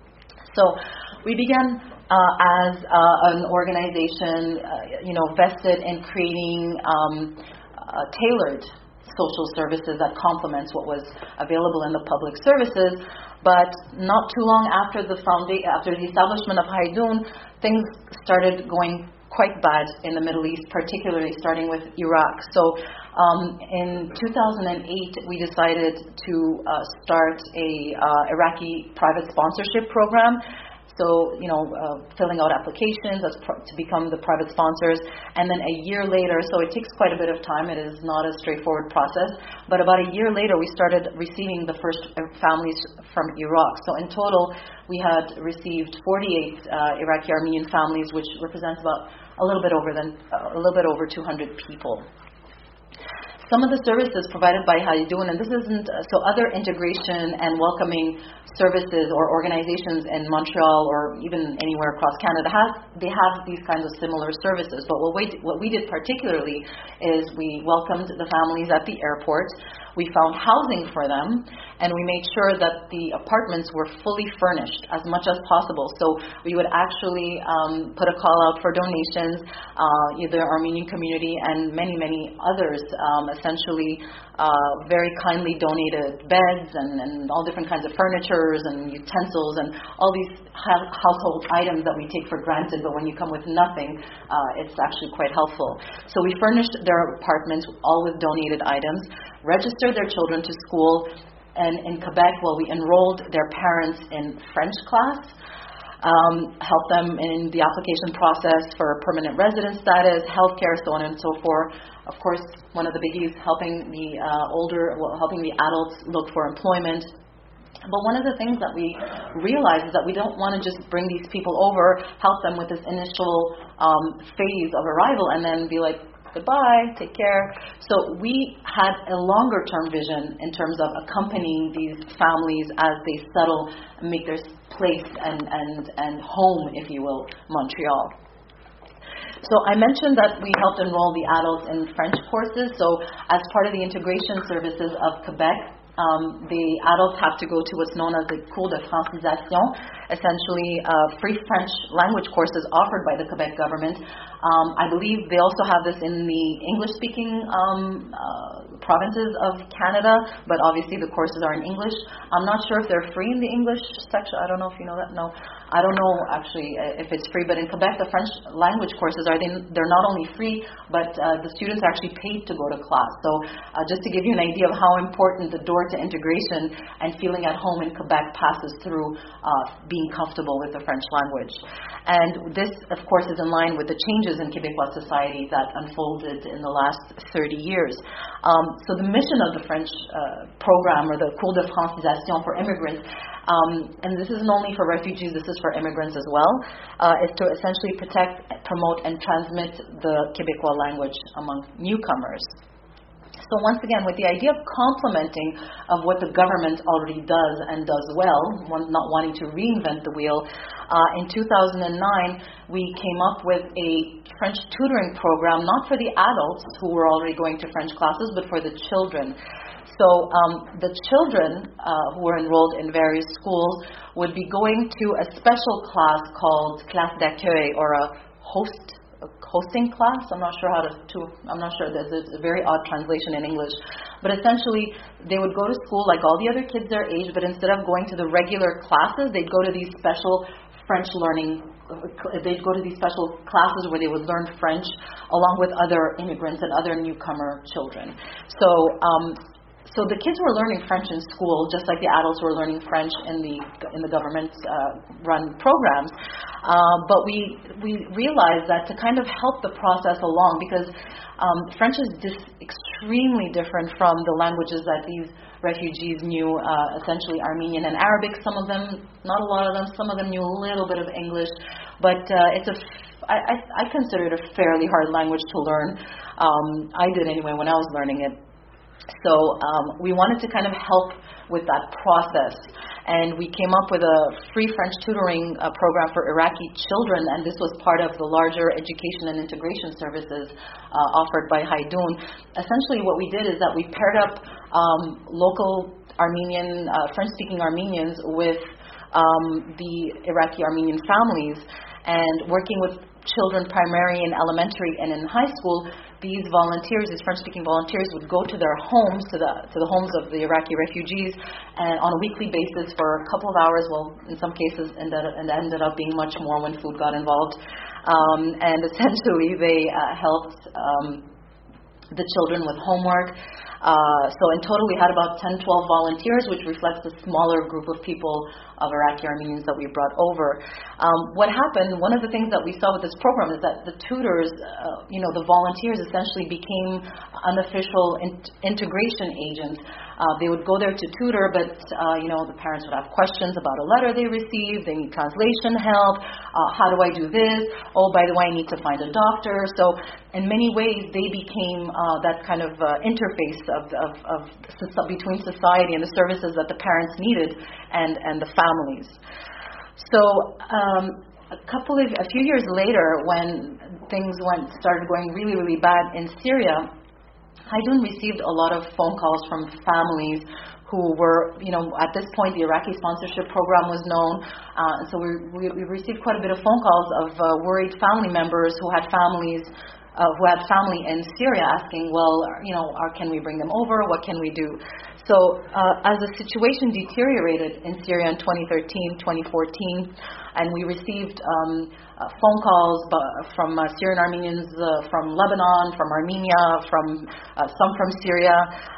So we began as an organization, vested in creating tailored social services that complements what was available in the public services. But not too long after the establishment of Haydun, things started going quite bad in the Middle East, particularly starting with Iraq. So in 2008, we decided to start a Iraqi private sponsorship program. So, filling out applications to become the private sponsors. And then a year later, so it takes quite a bit of time. It is not a straightforward process. But about a year later, we started receiving the first families from Iraq. So in total, we had received 48 Iraqi Armenian families, which represents about a little bit over 200 people. Some of the services provided by Haydun, and this isn't, so other integration and welcoming services or organizations in Montreal or even anywhere across Canada they have these kinds of similar services. But what we did particularly is we welcomed the families at the airport. We found housing for them, and we made sure that the apartments were fully furnished as much as possible. So we would actually put a call out for donations. The Armenian community and many, many others essentially very kindly donated beds and all different kinds of furnitures and utensils and all these household items that we take for granted, but when you come with nothing, it's actually quite helpful. So we furnished their apartments all with donated items, registered their children to school, and in Quebec, we enrolled their parents in French class, helped them in the application process for permanent residence status, healthcare, so on and so forth. Of course, one of the biggies, helping the adults look for employment. But one of the things that we realized is that we don't want to just bring these people over, help them with this initial phase of arrival, and then be like, goodbye, take care. So we had a longer-term vision in terms of accompanying these families as they settle and make their place and home, if you will, Montreal. So I mentioned that we helped enroll the adults in French courses. So as part of the integration services of Quebec, the adults have to go to what's known as the cours de francisation, essentially free French language courses offered by the Quebec government. I believe they also have this in the English-speaking provinces of Canada, but obviously the courses are in English. I'm not sure if they're free in the English section. I don't know if you know that. No, I don't know actually if it's free, but in Quebec the French language courses they're not only free, but the students are actually paid to go to class. So just to give you an idea of how important the door to integration and feeling at home in Quebec passes through being comfortable with the French language. And this, of course, is in line with the changes in Quebecois society that unfolded in the last 30 years. So the mission of the French program, or the cours de francisation for immigrants, and this isn't only for refugees, this is for immigrants as well, is to essentially protect, promote, and transmit the Quebecois language among newcomers. So once again, with the idea of complementing of what the government already does and does well, not wanting to reinvent the wheel, in 2009 we came up with a French tutoring program, not for the adults who were already going to French classes, but for the children. So the children who were enrolled in various schools would be going to a special class called classe d'accueil, or a hosting class. I'm not sure. There's a very odd translation in English. But essentially, they would go to school like all the other kids their age, but instead of going to the regular classes, they'd go to these special French learning. They'd go to these special classes where they would learn French along with other immigrants and other newcomer children. So So the kids were learning French in school, just like the adults were learning French in the government-run programs. But we realized that to kind of help the process along, because French is extremely different from the languages that these refugees knew, essentially Armenian and Arabic. Some of them, not a lot of them, some of them knew a little bit of English, but I consider it a fairly hard language to learn. I did anyway when I was learning it. So we wanted to kind of help with that process, and we came up with a free French tutoring program for Iraqi children, and this was part of the larger education and integration services offered by Haidoun. Essentially what we did is that we paired up local Armenian, French-speaking Armenians with the Iraqi Armenian families, and working with children primarily in elementary and in high school. These volunteers, these French-speaking volunteers, would go to their homes, to the homes of the Iraqi refugees, and on a weekly basis for a couple of hours. Well, in some cases, and ended up being much more when food got involved. And essentially, they helped the children with homework. So in total, we had about 10, 12 volunteers, which reflects the smaller group of people of Iraqi Armenians that we brought over. What happened, one of the things that we saw with this program is that the tutors, the volunteers essentially became unofficial integration agents. They would go there to tutor, but, the parents would have questions about a letter they received. They need translation help. How do I do this? Oh, by the way, I need to find a doctor. So in many ways, they became that kind of interface between society and the services that the parents needed and the families. So a few years later, when things started going really, really bad in Syria, Haidoun received a lot of phone calls from families who were, at this point the Iraqi sponsorship program was known, and so we received quite a bit of phone calls of worried family members who had family in Syria asking, well, can we bring them over? What can we do? So as the situation deteriorated in Syria in 2013, 2014, and we received phone calls from Syrian Armenians from Lebanon, from Armenia, some from Syria,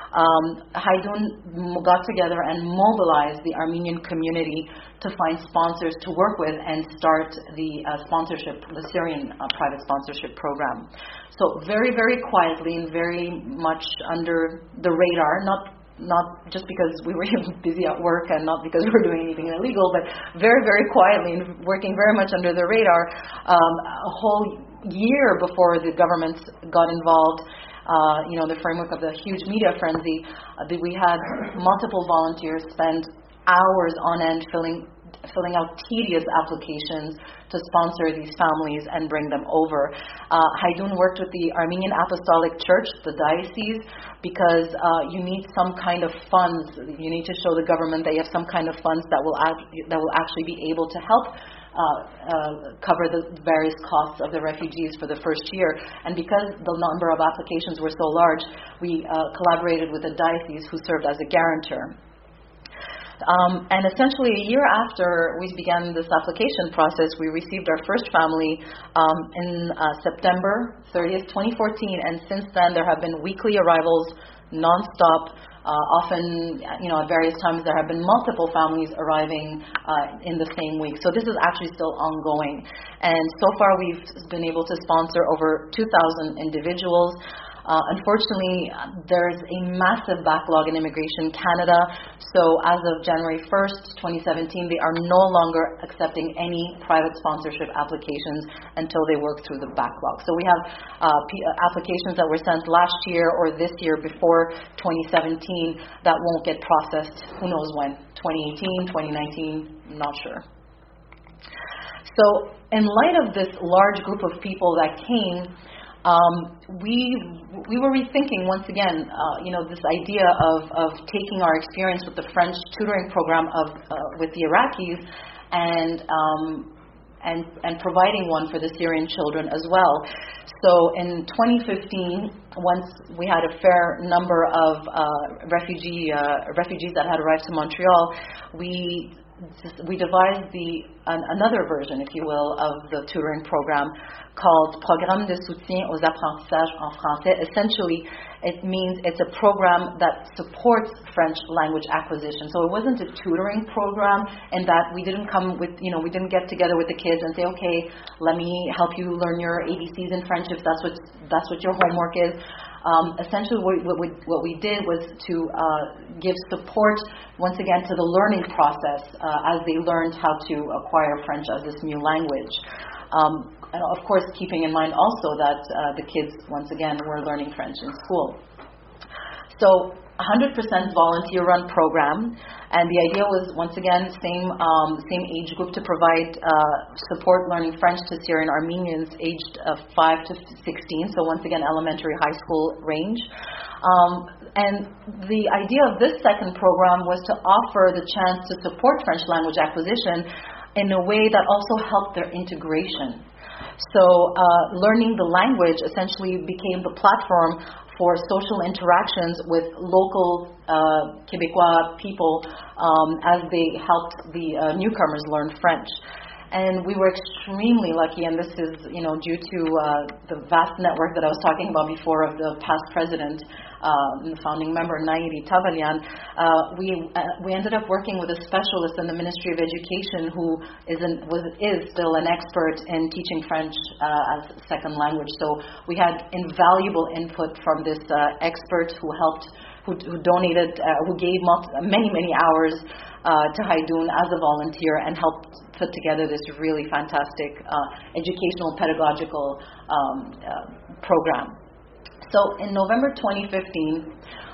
Haidoun got together and mobilized the Armenian community to find sponsors to work with and start the Syrian private sponsorship program. So very, very quietly and very much under the radar, not just because we were busy at work and not because we were doing anything illegal, but very, very quietly and working very much under the radar, a whole year before the government got involved. The framework of the huge media frenzy, we had multiple volunteers spend hours on end filling out tedious applications to sponsor these families and bring them over. Haidoun worked with the Armenian Apostolic Church, the diocese, because you need some kind of funds. You need to show the government that you have some kind of funds that will actually be able to help cover the various costs of the refugees for the first year. And because the number of applications were so large, we collaborated with the diocese who served as a guarantor. And essentially a year after we began this application process, we received our first family in September 30th, 2014, and since then there have been weekly arrivals, non-stop. Often, at various times there have been multiple families arriving in the same week. So this is actually still ongoing. And so far we've been able to sponsor over 2,000 individuals. Unfortunately, there's a massive backlog in Immigration Canada. So as of January 1st, 2017, they are no longer accepting any private sponsorship applications until they work through the backlog. So we have applications that were sent last year or this year before 2017 that won't get processed. Who knows when? 2018, 2019, not sure. So in light of this large group of people that came, we were rethinking once again, this idea of taking our experience with the French tutoring program with the Iraqis and providing one for the Syrian children as well. So in 2015, once we had a fair number of refugees that had arrived to Montreal, we devised the another version, if you will, of the tutoring program called Programme de soutien aux apprentissages en français. Essentially, it means it's a program that supports French language acquisition. So it wasn't a tutoring program, and that we didn't come with, we didn't get together with the kids and say, okay, let me help you learn your ABCs in French if that's what your homework is. Essentially, what we did was to give support once again to the learning process as they learned how to acquire French as this new language. And of course, keeping in mind also that the kids, once again, were learning French in school. So 100% volunteer-run program, and the idea was, once again, same age group to provide support learning French to Syrian Armenians aged 5 to 16, so once again, elementary, high school range. And the idea of this second program was to offer the chance to support French language acquisition in a way that also helped their integration. So learning the language essentially became the platform for social interactions with local Quebecois people as they helped the newcomers learn French. And we were extremely lucky, and this is, due to the vast network that I was talking about before of the past president, the founding member, Nairi Tavalian. We ended up working with a specialist in the Ministry of Education who is still an expert in teaching French as a second language. So we had invaluable input from this expert who donated, who gave many hours to Haidoun as a volunteer and helped put together this really fantastic educational pedagogical program. So in November 2015,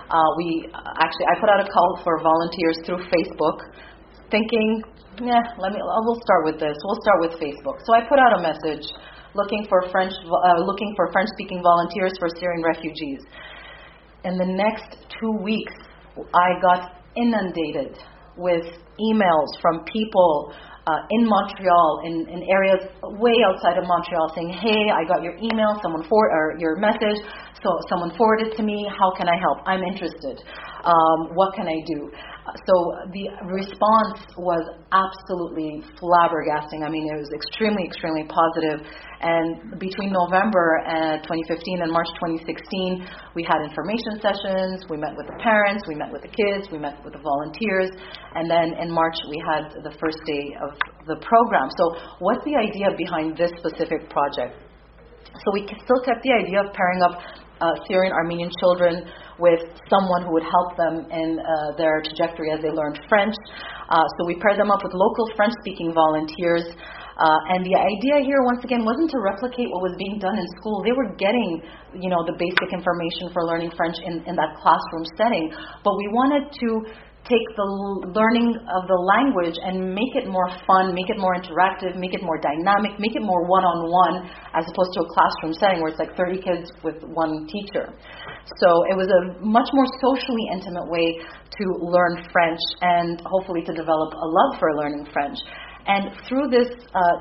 I put out a call for volunteers through Facebook, thinking, we'll start with this. We'll start with Facebook. So I put out a message looking for French-speaking volunteers for Syrian refugees. In the next 2 weeks, I got inundated with emails from people in Montreal, in areas way outside of Montreal, saying, "Hey, I got your email, your message, so someone forwarded to me. How can I help? I'm interested. What can I do?" So the response was absolutely flabbergasting. I mean, it was extremely positive. And between November 2015 and March 2016, we had information sessions. We met with the parents. We met with the kids. We met with the volunteers. And then in March, we had the first day of the program. So what's the idea behind this specific project? So we still kept the idea of pairing up Syrian Armenian children with someone who would help them in their trajectory as they learned French. So we paired them up with local French-speaking volunteers. And the idea here, once again, wasn't to replicate what was being done in school. They were getting, the basic information for learning French in that classroom setting. But we wanted to take the learning of the language and make it more fun, make it more interactive, make it more dynamic, make it more one-on-one, as opposed to a classroom setting where it's like 30 kids with one teacher. So it was a much more socially intimate way to learn French and hopefully to develop a love for learning French. And through this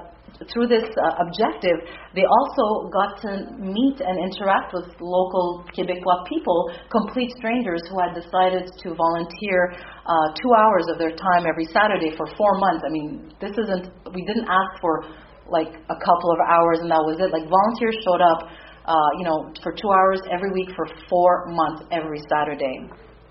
objective, they also got to meet and interact with local Quebecois people, complete strangers who had decided to volunteer 2 hours of their time every Saturday for 4 months. I mean, we didn't ask for like a couple of hours and that was it. Like volunteers showed up, for 2 hours every week for 4 months every Saturday.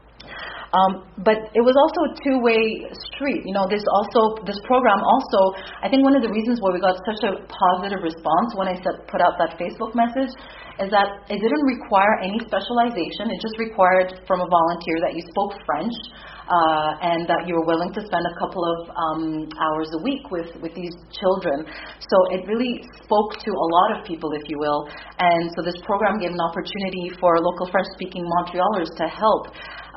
But it was also a two-way street. This program also, I think one of the reasons why we got such a positive response when I put out that Facebook message is that it didn't require any specialization. It just required from a volunteer that you spoke French and that you were willing to spend a couple of hours a week with these children. So it really spoke to a lot of people, if you will. And so this program gave an opportunity for local French-speaking Montrealers to help.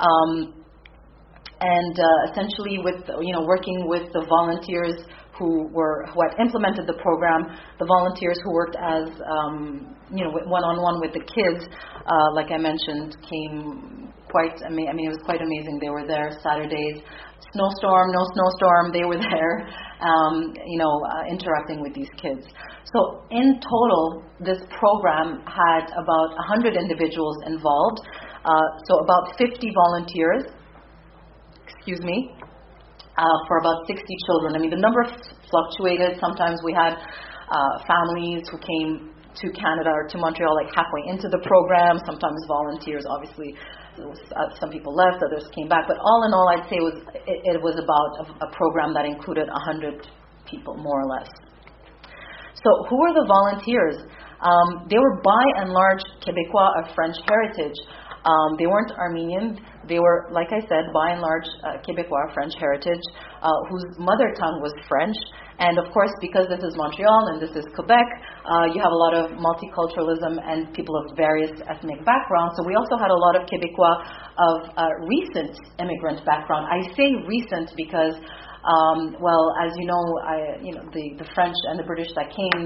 And essentially, working with the volunteers who had implemented the program, the volunteers who worked as one-on-one with the kids, like I mentioned, came quite. It was quite amazing. They were there Saturdays, snowstorm, no snowstorm. They were there, interacting with these kids. So in total, this program had about 100 individuals involved. So about 50 volunteers. for about 60 children. I mean, the number fluctuated. Sometimes we had families who came to Canada or to Montreal like halfway into the program. Sometimes volunteers, obviously, some people left, others came back. But all in all, I'd say it was about a program that included 100 people, more or less. So who were the volunteers? They were by and large Québécois of French heritage. They weren't Armenian. They were, like I said, by and large Québécois of French heritage, whose mother tongue was French. And of course, because this is Montreal and this is Quebec, you have a lot of multiculturalism and people of various ethnic backgrounds. So we also had a lot of Québécois of recent immigrant background. I say recent because, well, as you know, the French and the British that came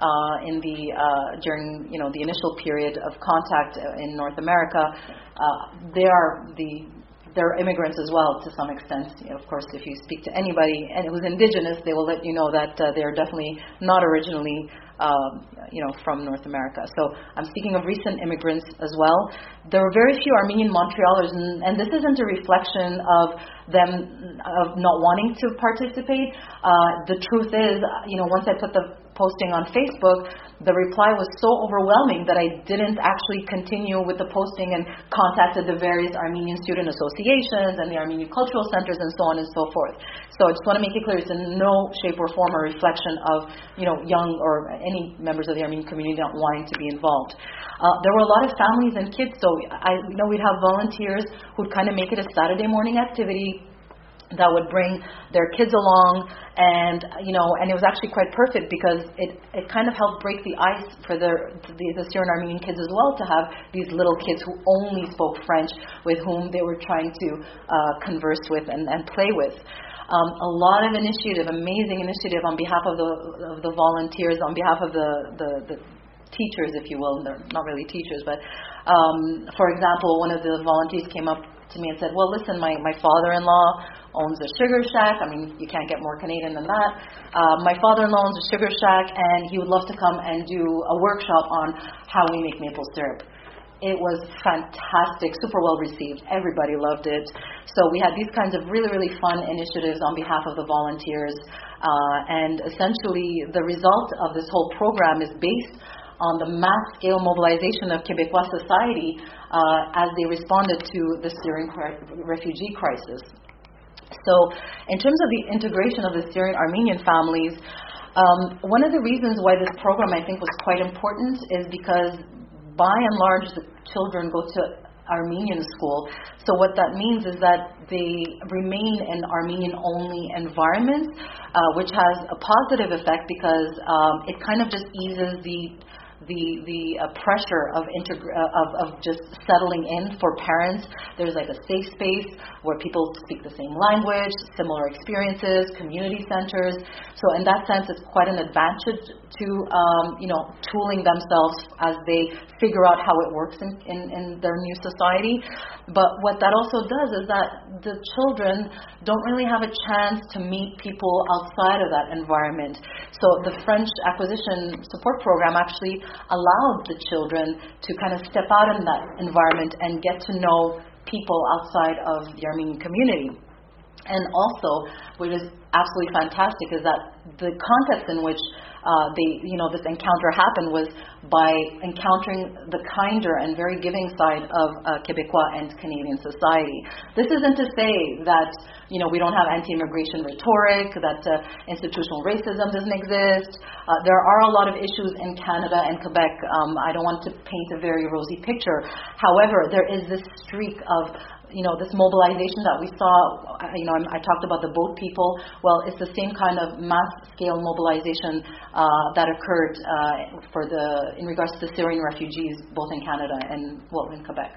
during the initial period of contact in North America, they're immigrants as well to some extent. Of course, if you speak to anybody who's indigenous, they will let you know that they're definitely not originally from North America. So I'm speaking of recent immigrants as well. There were very few Armenian Montrealers, and this isn't a reflection of them of not wanting to participate. The truth is, once I put the posting on Facebook, the reply was so overwhelming that I didn't actually continue with the posting and contacted the various Armenian student associations and the Armenian cultural centers and so on and so forth. So I just want to make it clear, it's in no shape or form a reflection of, young or any members of the Armenian community not wanting to be involved. There were a lot of families and kids, so we'd have volunteers who'd kind of make it a Saturday morning activity that would bring their kids along, and it was actually quite perfect because it kind of helped break the ice for the Syrian Armenian kids as well, to have these little kids who only spoke French with whom they were trying to converse with and play with. A lot of amazing initiative on behalf of the volunteers, on behalf of the teachers, if you will. They're not really teachers, but for example, one of the volunteers came up to me and said, well, listen, my father-in-law owns a sugar shack. I mean, you can't get more Canadian than that. My father-in-law owns a sugar shack, and he would love to come and do a workshop on how we make maple syrup. It was fantastic, super well received. Everybody loved it. So we had these kinds of really, really fun initiatives on behalf of the volunteers. And essentially, the result of this whole program is based on the mass-scale mobilization of Québécois society as they responded to the Syrian refugee crisis. So in terms of the integration of the Syrian Armenian families, one of the reasons why this program I think was quite important is because by and large the children go to Armenian school. So what that means is that they remain in Armenian-only environments, which has a positive effect because it kind of just eases the pressure of just settling in for parents. There's like a safe space where people speak the same language, similar experiences, community centers. So in that sense, it's quite an advantage to tooling themselves as they figure out how it works in their new society. But what that also does is that the children don't really have a chance to meet people outside of that environment. So the French Acquisition Support Program actually allowed the children to kind of step out in that environment and get to know people outside of the Armenian community. And also, what is absolutely fantastic is that the context in which this encounter happened was by encountering the kinder and very giving side of Québécois and Canadian society. This isn't to say that we don't have anti-immigration rhetoric, that institutional racism doesn't exist. There are a lot of issues in Canada and Quebec. I don't want to paint a very rosy picture. However, there is this streak of this mobilization that we saw. I talked about the boat people. Well, it's the same kind of mass-scale mobilization that occurred in regards to Syrian refugees, both in Canada and in Quebec.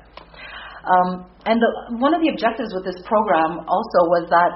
And one of the objectives with this program also was that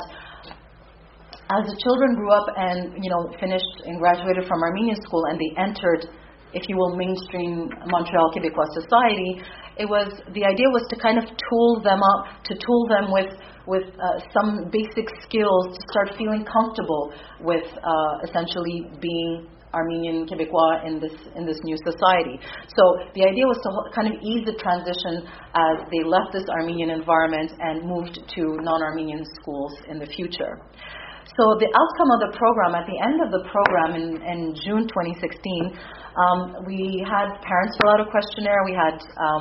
as the children grew up and finished and graduated from Armenian school and they entered, if you will, mainstream Montreal Québécois society, the idea was to kind of tool them up, to tool them with some basic skills to start feeling comfortable with essentially being Armenian Quebecois in this new society. So the idea was to kind of ease the transition as they left this Armenian environment and moved to non-Armenian schools in the future. So the outcome of the program, at the end of the program in June 2016, we had parents fill out a questionnaire. We had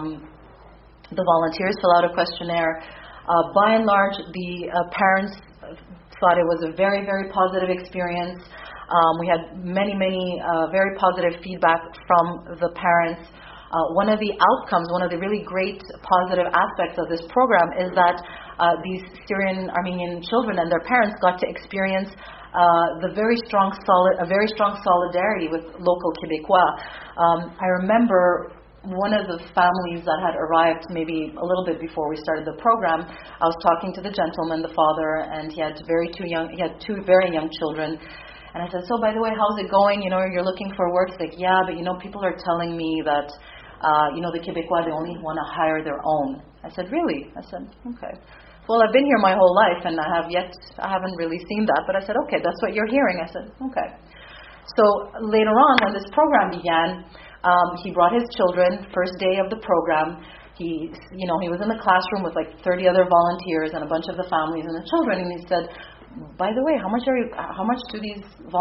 the volunteers fill out a questionnaire. By and large, the parents thought it was a very, very positive experience. We had many very positive feedback from the parents. One of the outcomes, one of the really great positive aspects of this program is that these Syrian Armenian children and their parents got to experience a very strong solidarity with local Quebecois. I remember one of the families that had arrived maybe a little bit before we started the program. I was talking to the gentleman, the father, and he had two very young children. And I said, so by the way, how's it going? You're looking for work? He's like, yeah, but people are telling me that the Quebecois, they only want to hire their own. I said, really? I said, okay. Well, I've been here my whole life, and I haven't really seen that. But I said, okay, that's what you're hearing. I said, okay. So later on, when this program began, he brought his children. First day of the program, he was in the classroom with like 30 other volunteers and a bunch of the families and the children, and he said, by the way, how much do these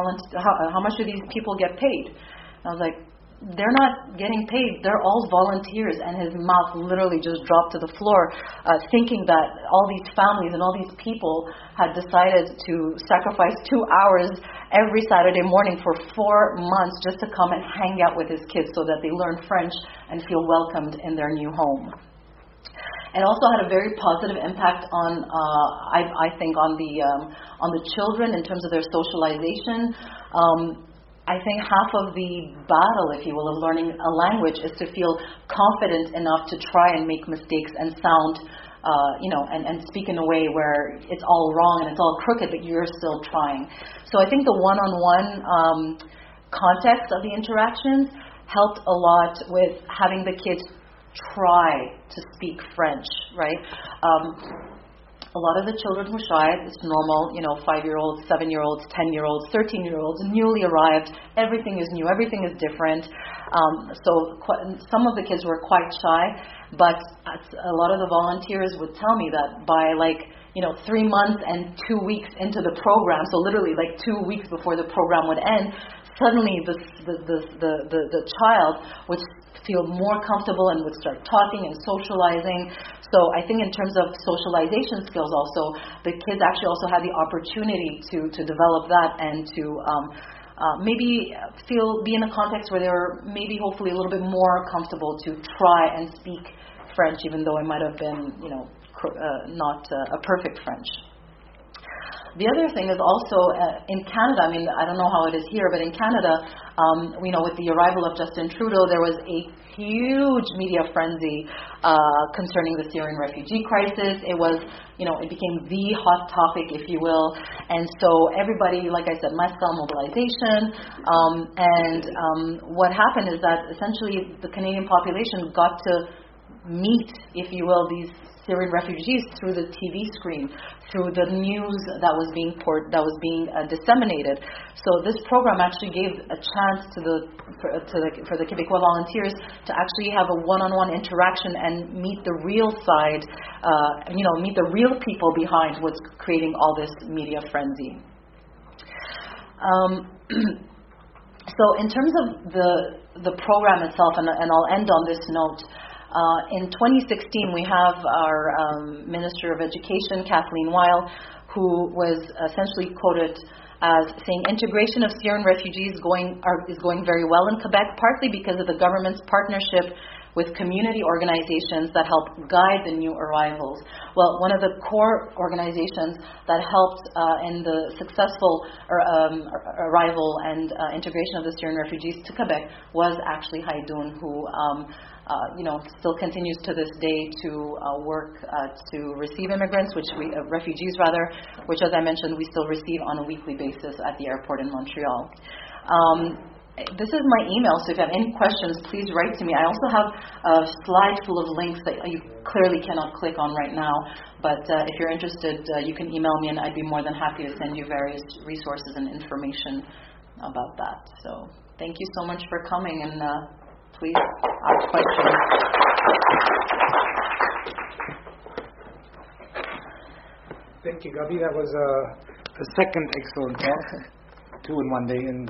people get paid? And I was like, they're not getting paid. They're all volunteers. And his mouth literally just dropped to the floor, thinking that all these families and all these people had decided to sacrifice 2 hours every Saturday morning for 4 months just to come and hang out with his kids so that they learn French and feel welcomed in their new home. It also had a very positive impact on, I think, on the children in terms of their socialization. I think half of the battle, if you will, of learning a language is to feel confident enough to try and make mistakes and sound, and speak in a way where it's all wrong and it's all crooked, but you're still trying. So I think the one-on-one context of the interactions helped a lot with having the kids try to speak French, right? A lot of the children were shy. It's normal, 5-year-olds, 7-year-olds, 10-year-olds, 13-year-olds, newly arrived. Everything is new. Everything is different. So some of the kids were quite shy, but a lot of the volunteers would tell me that by 3 months and 2 weeks into the program, so literally 2 weeks before the program would end, suddenly the child would feel more comfortable and would start talking and socializing. So I think in terms of socialization skills also, the kids actually also had the opportunity to develop that and to maybe be in a context where they were maybe hopefully a little bit more comfortable to try and speak French, even though it might have been, not a perfect French. The other thing is also in Canada, I don't know how it is here, but in Canada, with the arrival of Justin Trudeau, there was a huge media frenzy concerning the Syrian refugee crisis. It was, it became the hot topic, if you will. And so everybody, like I said, mass-scale mobilization. What happened is that essentially the Canadian population got to meet, if you will, these Syrian refugees through the TV screen, through the news that was being disseminated. So this program actually gave a chance for the Quebecois volunteers to actually have a one-on-one interaction and meet the real side, meet the real people behind what's creating all this media frenzy. So in terms of the program itself, and I'll end on this note. In 2016, we have our Minister of Education, Kathleen Weil, who was essentially quoted as saying integration of Syrian refugees is going very well in Quebec, partly because of the government's partnership with community organizations that help guide the new arrivals. Well, one of the core organizations that helped in the successful arrival and integration of the Syrian refugees to Quebec was actually Haidoun, who still continues to this day to work to receive immigrants, refugees, which, as I mentioned, we still receive on a weekly basis at the airport in Montreal. This is my email, so if you have any questions, please write to me. I also have a slide full of links that you clearly cannot click on right now, but if you're interested, you can email me, and I'd be more than happy to send you various resources and information about that. So thank you so much for coming, and please ask questions. Thank you, Gabi. That was the second excellent talk, 2 in 1 day, and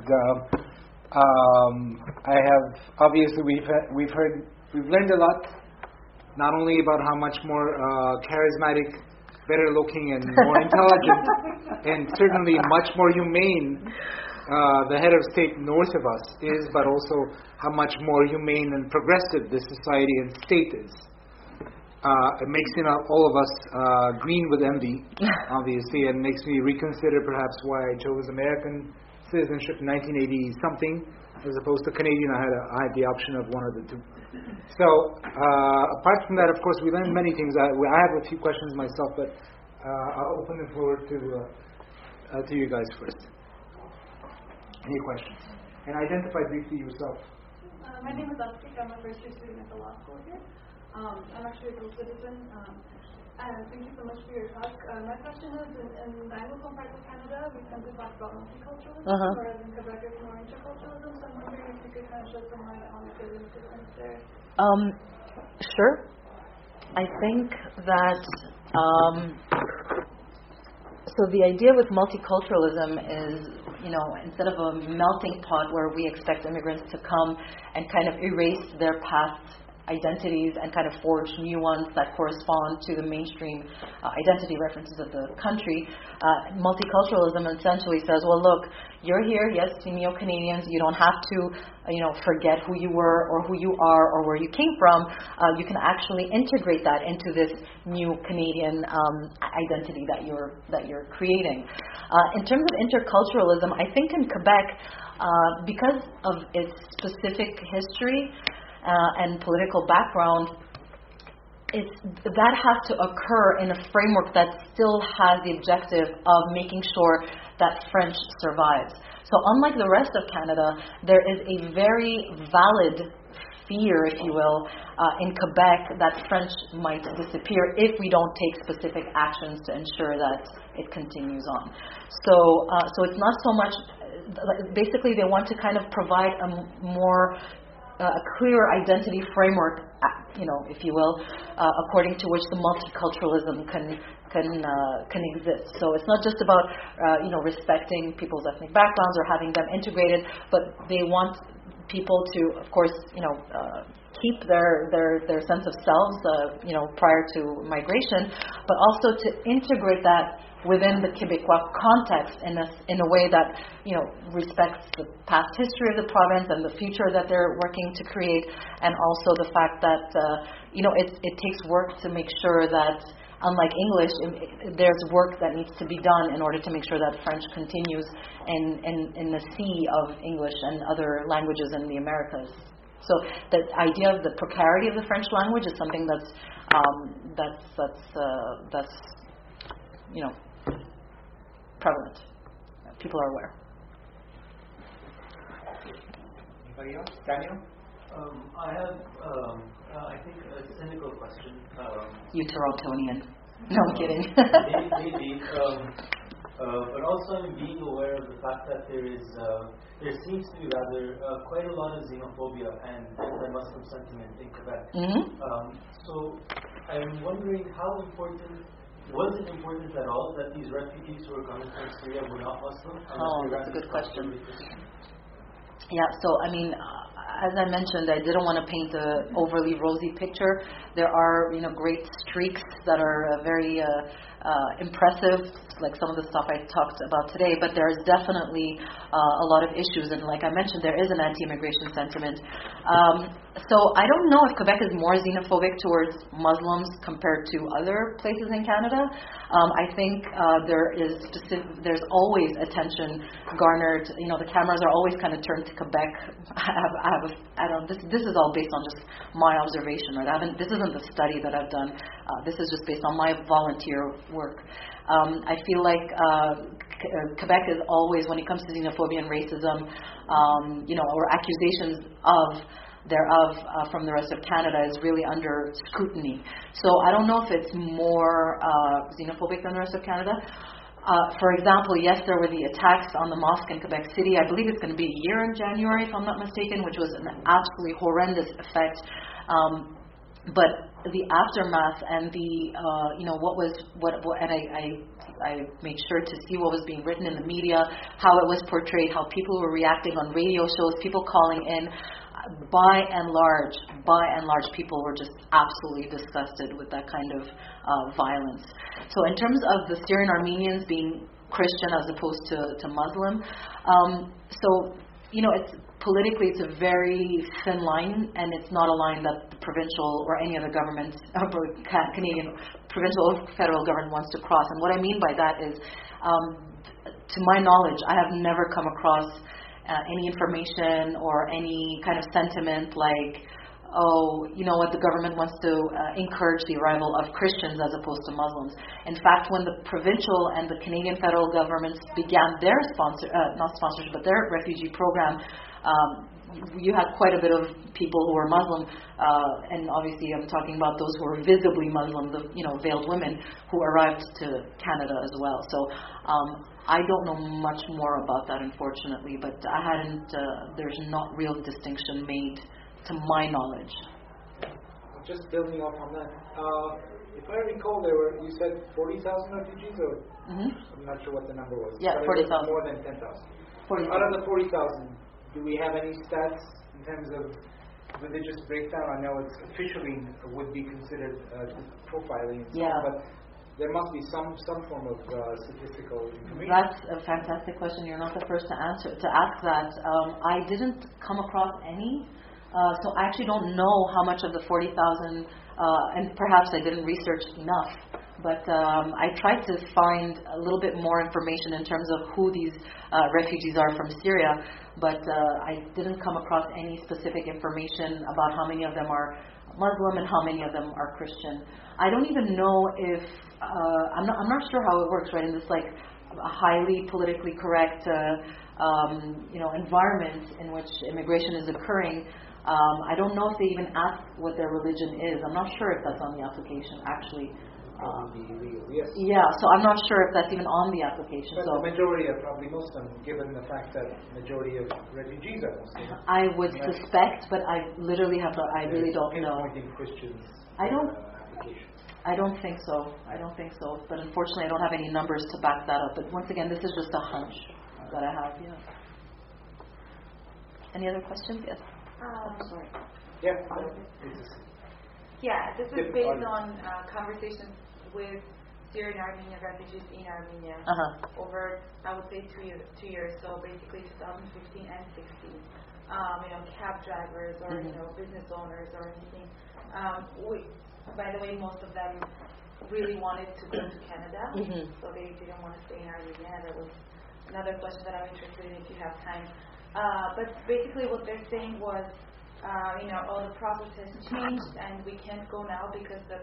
I have obviously we've learned a lot, not only about how much more charismatic, better looking, and more intelligent, and certainly much more humane the head of state north of us is, but also how much more humane and progressive this society and state is. It makes all of us green with envy, obviously, and makes me reconsider perhaps why I chose American citizenship in 1980 something as opposed to Canadian. I had the option of one of the two. So apart from that, of course, we learned many things. I have a few questions myself, but I'll open the floor to you guys first. Any questions? And identify briefly yourself. My name is Astik. I'm a first year student at the law school here. I'm actually a dual citizen. And thank you so much for your talk. My question is, in the Anglophone part of Canada, we tend to talk about multiculturalism, whereas in Quebec it's more interculturalism. So I'm wondering if you could kind of shed some light on the difference there. Sure. I think that so the idea with multiculturalism is, instead of a melting pot where we expect immigrants to come and kind of erase their past identities and kind of forge new ones that correspond to the mainstream identity references of the country. Multiculturalism essentially says, well, look, you're here, yes, Neo-Canadians, you don't have to, forget who you were or who you are or where you came from. You can actually integrate that into this new Canadian identity that you're creating. In terms of interculturalism, I think in Quebec, because of its specific history, and political background, that has to occur in a framework that still has the objective of making sure that French survives. So unlike the rest of Canada, there is a very valid fear, if you will, in Quebec that French might disappear if we don't take specific actions to ensure that it continues on. So it's not so much, basically they want to kind of provide a more a clearer identity framework, if you will, according to which the multiculturalism can exist. So it's not just about respecting people's ethnic backgrounds or having them integrated, but they want people to, of course, keep their sense of selves, prior to migration, but also to integrate that within the Quebecois context in a way that respects the past history of the province and the future that they're working to create, and also the fact that it takes work to make sure that, unlike English, there's work that needs to be done in order to make sure that French continues in the sea of English and other languages in the Americas. So the idea of the precarity of the French language is something that's prevalent. People are aware. Anybody else? Daniel? I have, I think, a cynical question. You Torontonian. No, I'm kidding. Maybe. But also I'm being aware of the fact that there seems to be rather quite a lot of xenophobia and anti-Muslim sentiment in Quebec. Mm-hmm. So I'm wondering was it important at all that these refugees who were coming from Syria were not Muslim? That's a good question. Yeah, so as I mentioned, I didn't want to paint an overly rosy picture. There are, great streaks that are very impressive, like some of the stuff I talked about today, but there's definitely a lot of issues, and like I mentioned, there is an anti-immigration sentiment. So I don't know if Quebec is more xenophobic towards Muslims compared to other places in Canada. I think there's always attention garnered. The cameras are always kind of turned to Quebec. This is all based on just my observation, right? This isn't the study that I've done. This is just based on my volunteer work. I feel like Quebec is always, when it comes to xenophobia and racism, or accusations thereof from the rest of Canada, is really under scrutiny. So I don't know if it's more xenophobic than the rest of Canada. For example, yes, there were the attacks on the mosque in Quebec City. I believe it's going to be a year in January, if I'm not mistaken, which was an absolutely horrendous effect. But the aftermath and the, and I made sure to see what was being written in the media, how it was portrayed, how people were reacting on radio shows, people calling in. By and large, people were just absolutely disgusted with that kind of violence. So in terms of the Syrian Armenians being Christian as opposed to Muslim, it's politically it's a very thin line, and it's not a line that the provincial or any other government, Canadian provincial or federal government wants to cross. And what I mean by that is, to my knowledge, I have never come across any information or any kind of sentiment like, the government wants to encourage the arrival of Christians as opposed to Muslims. In fact, when the provincial and the Canadian federal governments began their their refugee program, you had quite a bit of people who were Muslim, and obviously I'm talking about those who were visibly Muslim, the veiled women who arrived to Canada as well. So I don't know much more about that, unfortunately, but there's not real distinction made to my knowledge. Just building off on that, if I recall, you said 40,000 refugees, or I'm not sure what the number was. Yeah, 40,000. More than 10,000. Out of the 40,000, do we have any stats in terms of religious breakdown? I know it's officially would be considered profiling, but there must be some form of statistical information. That's a fantastic question. You're not the first to ask that. I didn't come across any. So I actually don't know how much of the 40,000, and perhaps I didn't research enough, but I tried to find a little bit more information in terms of who these refugees are from Syria, but I didn't come across any specific information about how many of them are Muslim and how many of them are Christian. I don't even know if, I'm not sure how it works, right, in this like a highly politically correct environment in which immigration is occurring. I don't know if they even ask what their religion is. I'm not sure if that's on the application, actually. Yes. Yeah, so I'm not sure if that's even on the application. But the majority are probably Muslim, given the fact that the majority of refugees are Muslim. I would suspect, but I literally I really don't know. Christians. I don't think so. But unfortunately, I don't have any numbers to back that up. But once again, this is just a hunch that I have. Yeah. Any other questions? Yes. Sorry. Yeah. Yeah, this is based on conversations with Syrian Armenian refugees in Armenia over, I would say, 2 years. So basically 2015 and 16. Cab drivers or business owners or anything. By the way, most of them really wanted to go to Canada, so they didn't want to stay in Armenia. That was another question that I'm interested in if you have time. But basically what they're saying was, the process has changed and we can't go now because the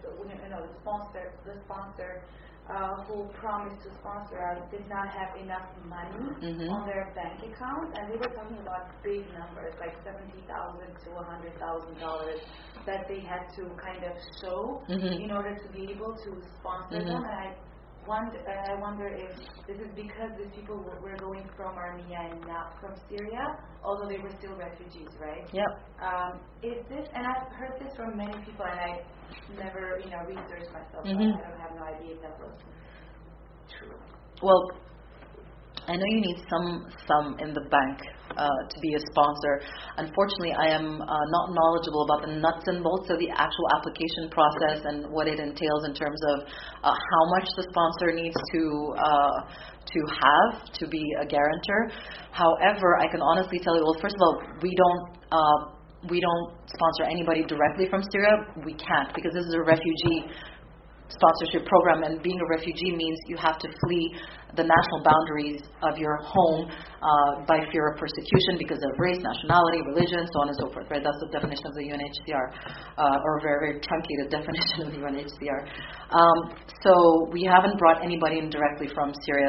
sponsor who promised to sponsor us did not have enough money on their bank account, and we were talking about big numbers like $70,000 to $100,000 that they had to kind of show in order to be able to sponsor them. And I wonder if this is because these people were going from Armenia and not from Syria, although they were still refugees, right? Yep. Is this, and I've heard this from many people, and I never, researched myself, so I have no idea if that was true. Well, I know you need some in the bank to be a sponsor. Unfortunately, I am not knowledgeable about the nuts and bolts of the actual application process and what it entails in terms of how much the sponsor needs to have to be a guarantor. However, I can honestly tell you, well, first of all, we don't sponsor anybody directly from Syria. We can't, because this is a refugee sponsorship program, and being a refugee means you have to flee the national boundaries of your home by fear of persecution because of race, nationality, religion, so on and so forth, right? That's the definition of the UNHCR, or a very, very truncated definition of the UNHCR. So we haven't brought anybody in directly from Syria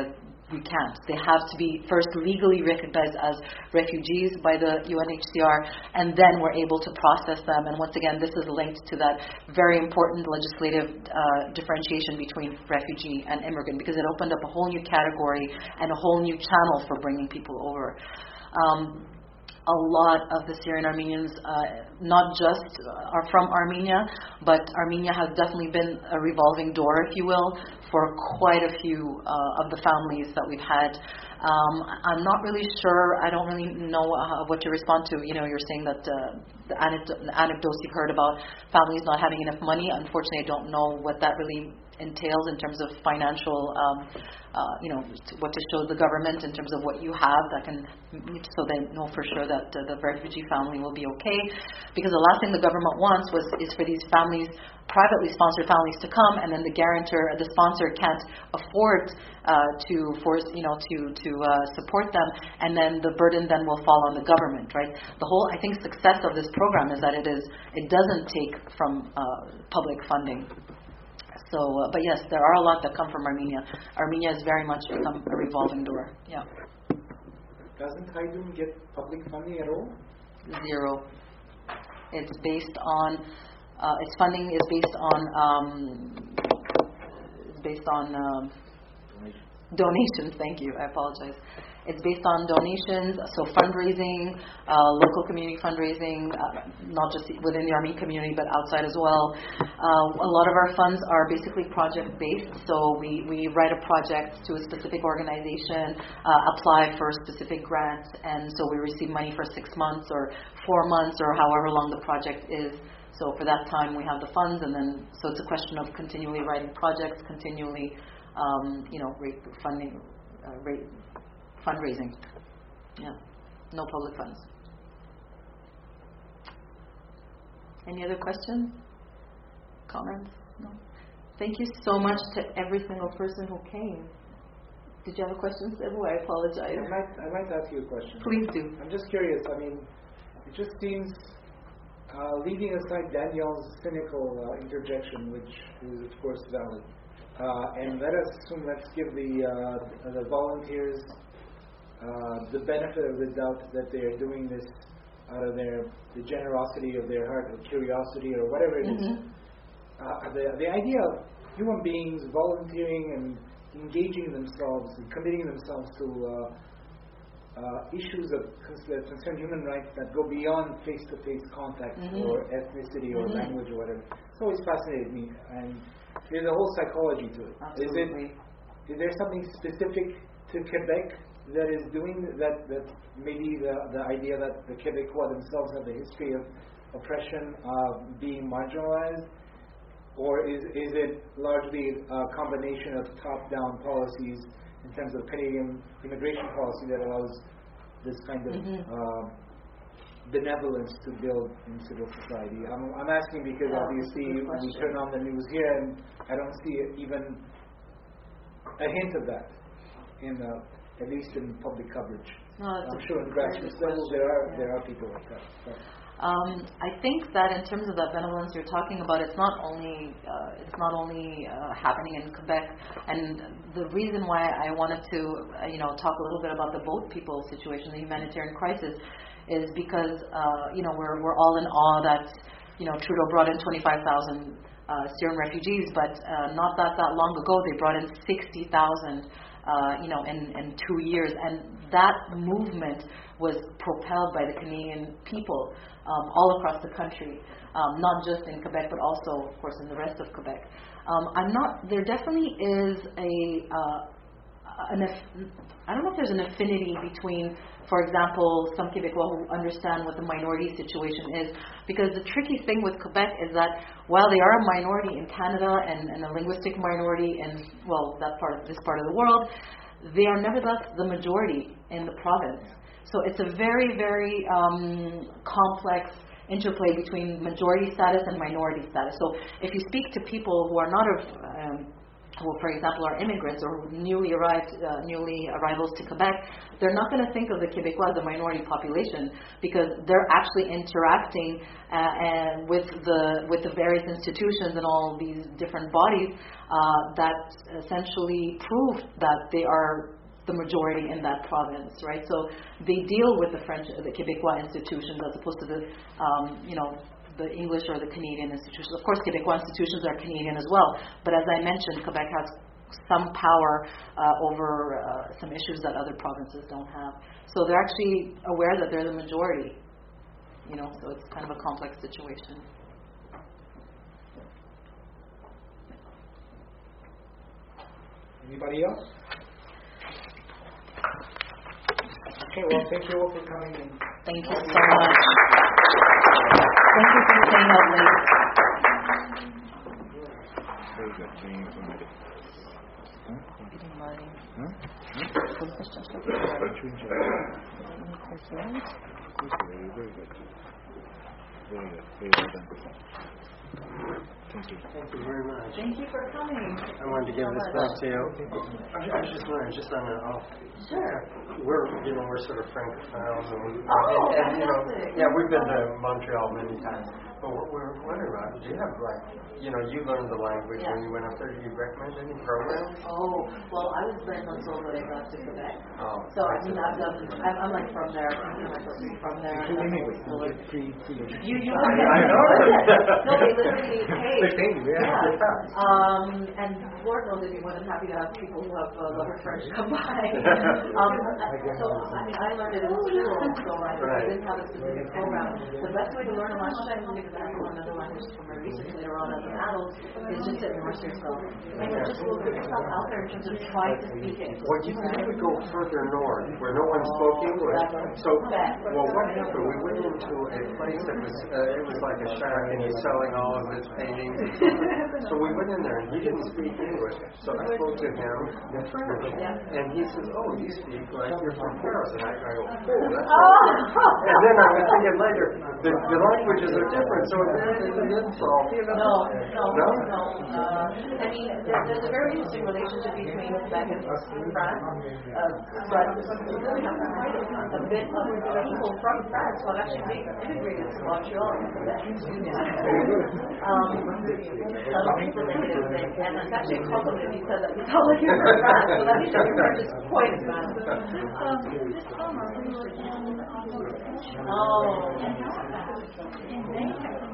we can't. They have to be first legally recognized as refugees by the UNHCR, and then we're able to process them. And once again, this is linked to that very important legislative differentiation between refugee and immigrant, because it opened up a whole new category and a whole new channel for bringing people over. A lot of the Syrian Armenians, not just are from Armenia, but Armenia has definitely been a revolving door, if you will, for quite a few of the families that we've had. I'm not really sure. I don't really know what to respond to. You know, you're saying that the anecdotes you've heard about families not having enough money. Unfortunately, I don't know what that really entails in terms of financial, what to show the government in terms of what you have that can, so they know for sure that the refugee family will be okay. Because the last thing the government wants is for these families, privately sponsored families, to come, and then the guarantor, the sponsor, can't afford to support them, and then the burden then will fall on the government, right? The whole, I think, success of this program is that it doesn't take from public funding. So, but yes, there are a lot that come from Armenia. Armenia has very much become a revolving door. Yeah. Doesn't Haydun get public funding at all? Zero. It's based on its funding is based on donations. Thank you. I apologize. It's based on donations, so fundraising, local community fundraising, not just within the Armenian community, but outside as well. A lot of our funds are basically project-based, so we write a project to a specific organization, apply for a specific grant, and so we receive money for 6 months or 4 months or however long the project is. So for that time, we have the funds, and then so it's a question of continually writing projects, continually, fundraising. Yeah. No public funds. Any other questions? Comments? No. Thank you so much to every single person who came. Did you have a question, Sebu? I apologize. I might ask you a question. Please do. I'm just curious. I mean, it just seems, leaving aside Danielle's cynical interjection, which is of course valid, and let's give the volunteers the benefit of the doubt that they are doing this out of the generosity of their heart, or curiosity, or whatever it is. The idea of human beings volunteering and engaging themselves and committing themselves to issues that concern human rights that go beyond face-to-face contact or ethnicity or language or whatever, it's always fascinated me. And there's a whole psychology to it. Absolutely. Is there something specific to Quebec that is doing that maybe the idea that the Quebecois themselves have the history of oppression, being marginalized, or is it largely a combination of top-down policies in terms of Canadian immigration policy that allows this kind of benevolence to build in civil society? I'm asking because obviously we turn on the news here and I don't see even a hint of that at least in public coverage. No, I'm sure in grassroots levels there are people like that. But I think that in terms of that benevolence you're talking about, it's not only happening in Quebec. And the reason why I wanted to talk a little bit about the boat people situation, the humanitarian crisis, is because we're all in awe that Trudeau brought in 25,000 Syrian refugees, but not that long ago they brought in 60,000. In 2 years, and that movement was propelled by the Canadian people all across the country, not just in Quebec, but also, of course, in the rest of Quebec. There definitely is I don't know if there's an affinity between, for example, some Quebecois who understand what the minority situation is, because the tricky thing with Quebec is that while they are a minority in Canada and a linguistic minority in, this part of the world, they are nevertheless the majority in the province. So it's a very, very complex interplay between majority status and minority status. So if you speak to people who are not for example, are immigrants or newly arrivals to Quebec, they're not going to think of the Quebecois as a minority population, because they're actually interacting with the various institutions and all these different bodies that essentially prove that they are the majority in that province, right? So they deal with the French, the Québécois institutions as opposed to the, the English or the Canadian institutions. Of course, Québécois institutions are Canadian as well, but as I mentioned, Quebec has some power over some issues that other provinces don't have. So they're actually aware that they're the majority, so it's kind of a complex situation. Anybody else? Okay, well, thank you all for coming in. Thank you so much. Thank you for staying up late. Thank you very much. Thank you for coming. I wanted to give this back to you. I was just wondering, just on the Sure. we're sort of francophiles, and Fantastic. we've been to Montreal many times. But we're wondering about, do you have you learned the language when you went up there. Do you recommend any programs? Oh, well, I was very console when I got to Quebec. Oh. So I mean, I'm like from there. I'm from there. You I know. No, they literally pay. They pay you, yeah. And Lord knows they'd be more than happy to have people who have learned French come by. So I mean, I learned it in school, so I didn't have a specific program. The best way to learn a language, because I have to learn another language for my research later on as an adult, is just to immerse yourself. And just put yourself out there in terms of trying to speak it. Well, you had to go further north where no one spoke English. So, what happened? We went into a place that was, it was like a shack, and he's selling all of his paintings. So we went in there, and he didn't speak English. So I spoke to him, and he says, "Oh, you speak like you're from Paris." And I go, "Oh, that's awesome." And then I was thinking later, the languages are different, so it's an insult. No. I mean, there's a very interesting relationship between Quebec and France, but we really have a bit of people from France who have actually been immigrated to Montreal and Quebec. Some people native, and it's actually a compliment if you said that. You sound like you're from France, so that means that your French is quite advanced. This summer we were in and they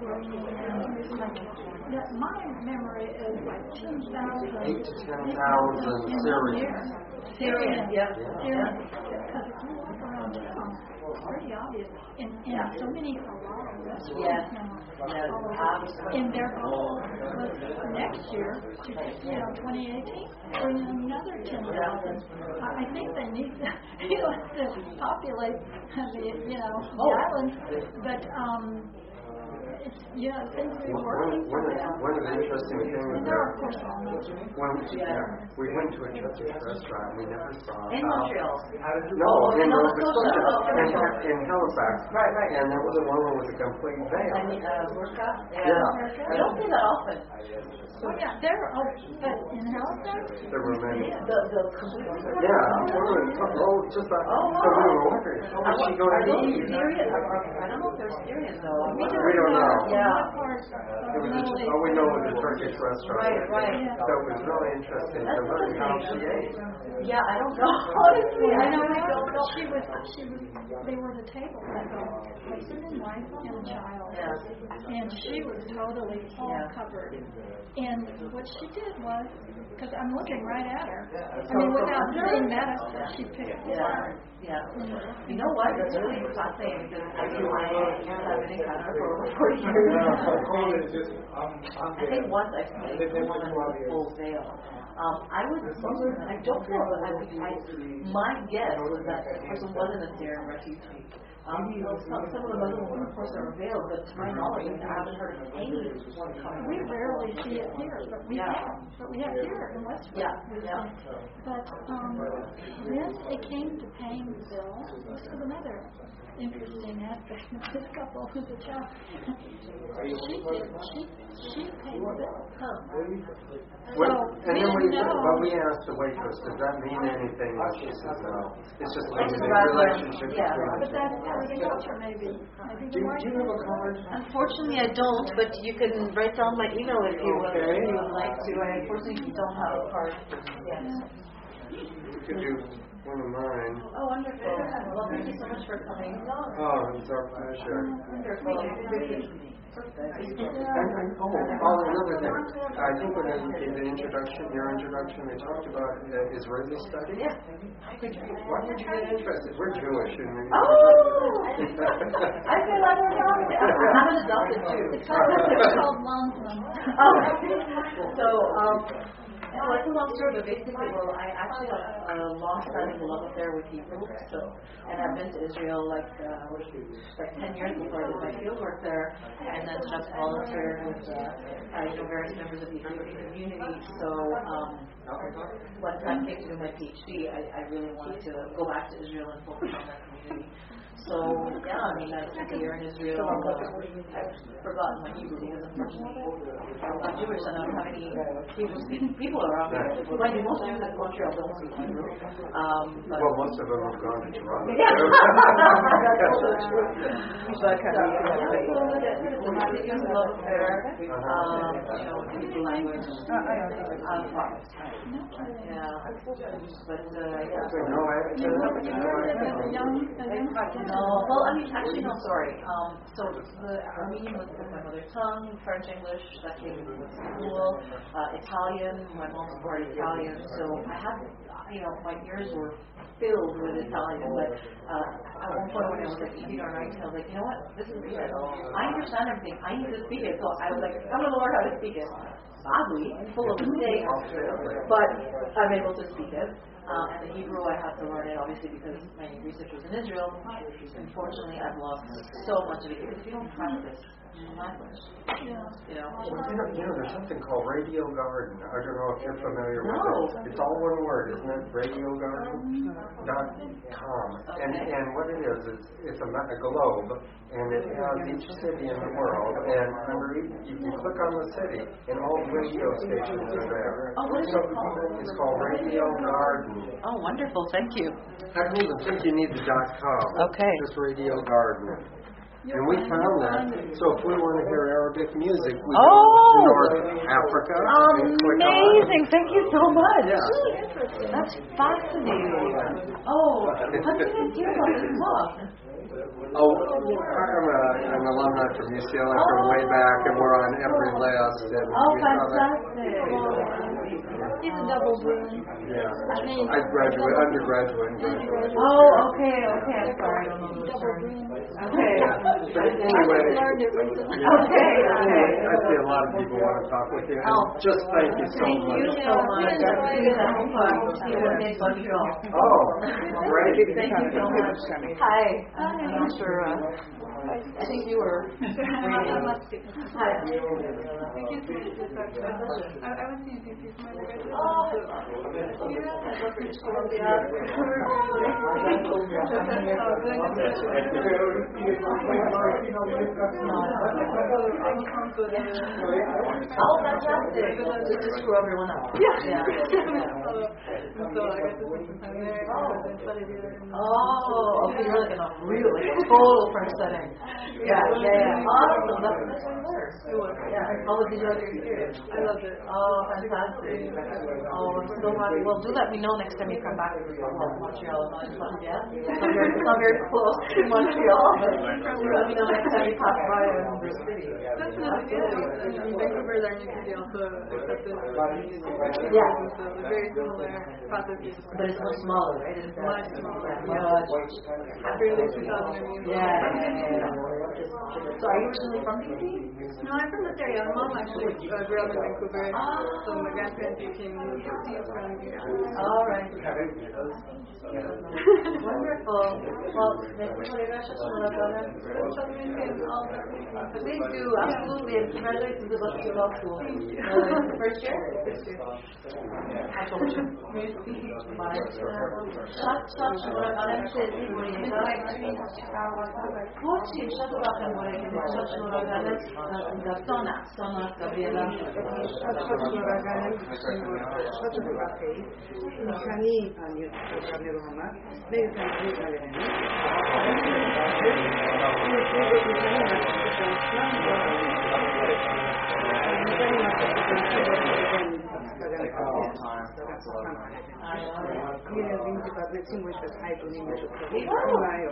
have my memory is like 10,000. 8 to 10,000 Syrians. Syrians, yeah. Because if you walk around town, it's pretty obvious. And so many halal restaurants now. And their goal was next year, 2018, bring in another 10,000. I think they need to populate the island, but it's, things are working for them. One of the interesting things There are, of course, all we went to a Turkish restaurant. We never saw in Montreal. No, in Nova Scotia, in Halifax. Right. And there was a woman with a complete veil. I mean, burqa. Yeah. We don't see that often. Oh, yeah, but in Halifax? There were many. The complete. Just like, so we were wondering, how is she going to eat? Syrian? I don't know if they're Syrian though. We don't know. Yeah. It was we know it was a Turkish restaurant. Right. So it was really interesting to learn how she ate. Yeah, I don't know. Honestly, I don't know. They were the table that husband and wife and a child. Yeah. And she was totally all covered. And what she did was, because I'm looking right at her, I mean, without saying that, she picked it up. Yeah. You know what? That's really fascinating because I have been in Canada for over 40 years. I think once I played a woman with a full veil. I don't know, but my guess was that the person wasn't a Syrian refugee. Some of the Muslim women, of course, are veiled, but to my knowledge, I haven't heard of anyone coming. We rarely see it here, but we have. But we have here in Westwood. Yeah. But then it came to paying the bill. This was another interesting aspect of this couple who's a child. She paid the bill. And then we asked the waitress, does that mean anything? And she says no. It's just a relationship between But that's the culture, maybe. Do you have a card? Unfortunately, I don't, but you can write down my email if you would like to. I unfortunately don't have a card. Yes. Could you one of mine. Oh, wonderful. Well, thank you so much for coming. Oh, it's our pleasure. Wonderful. Another thing. I think when in the introduction, your introduction, they talked about Israeli studies. Yeah. Why did you get interested? We're Jewish, and we. Oh! I feel like I'm an adopted Jew. It's called Muslim. Well, it's a long story, but basically, I actually have a long-standing love affair with Hebrew. And I've been to Israel like 10 years before I did my fieldwork there, and then just volunteered with various members of the Ethiopian community. So when the time came to do my PhD, I really wanted to go back to Israel and focus on that community. So, yeah, I mean, I spent a year in Israel. I've forgotten my Hebrew because unfortunately I'm not Jewish and I don't have any Hebrew-speaking people around me. Mind you, most Jews in Montreal don't speak Hebrew. Well, most of them have gone to Toronto. But it's a love affair, with the Hebrew language. Yeah. But, well, I mean, actually, no, sorry. So the Armenian was my mother tongue, French, English, that came with school, Italian, my mom's part Italian, so I had, my ears were filled with Italian, but at one point when I was like 18 or 19, I was like, you know what, this is good. I understand everything, I need to speak it, so I was like, I'm going to learn how to speak it. Oddly, full of mistakes, but I'm able to speak it. And the Hebrew, I had to learn it, obviously, because my research was in Israel. Unfortunately, I've lost so much of it because you don't practice language. Well, there's something called Radio Garden. I don't know if you're familiar with it. It's all one word, isn't it? RadioGarden.com. And what it is it's a globe, and it has each city in the world, and under each, you can click on the city, and all the radio stations are there. Oh, what is it called? It's called Radio Garden. Oh, wonderful. Thank you. I don't even think you need the .com. Okay. Just Radio Garden. And we found that. So if we want to hear Arabic music, we go to North Africa. Amazing. Thank you so much. Yeah. That's fascinating. Oh, how did you guys hear about this book? Oh, I'm an alumni from UCLA from way back, and we're on every list. And Fantastic. He's a double broom. Yeah. I graduated, undergraduate and graduate. Oh, okay. I'm sorry. I don't know those terms. Okay. But anyway, Learned it recently. Okay. I see a lot of people want to talk with you. And just thank you so much. Thank you so much. See you in Montreal. Oh, great. Thank you so much. Hi. I'm not sure. I think you were waiting. Hi. Thank you so much. I was seeing you from my Oh, fantastic. Just to screw everyone up. Yeah. So I got to spend some time there and studied here. Oh, okay, you're like in a real, total French setting. Yeah. Awesome. That's really works. It was. Yeah. How did you like your experience? I loved it. Oh, fantastic. Oh, I'm so happy. Well, do let me know next time you come back to Montreal. Not in Montreal. It's not very close to Montreal. Let me know next time you pass by Vancouver City. Definitely, yeah. And Vancouver Learning City also accepted music. Yeah. So very similar processes. But it's much smaller, right? It's Much smaller. Barely 2,000 Armenians. Yeah. So are you originally from BC? No, I'm from this area. My mom actually grew up in Vancouver. So my grandparents became universities from Uganda. All right. Wonderful. Well, thank you. Absolutely. And congratulations to both of you law school. First year? First year. Padre Cinque hai tu nime su Maio.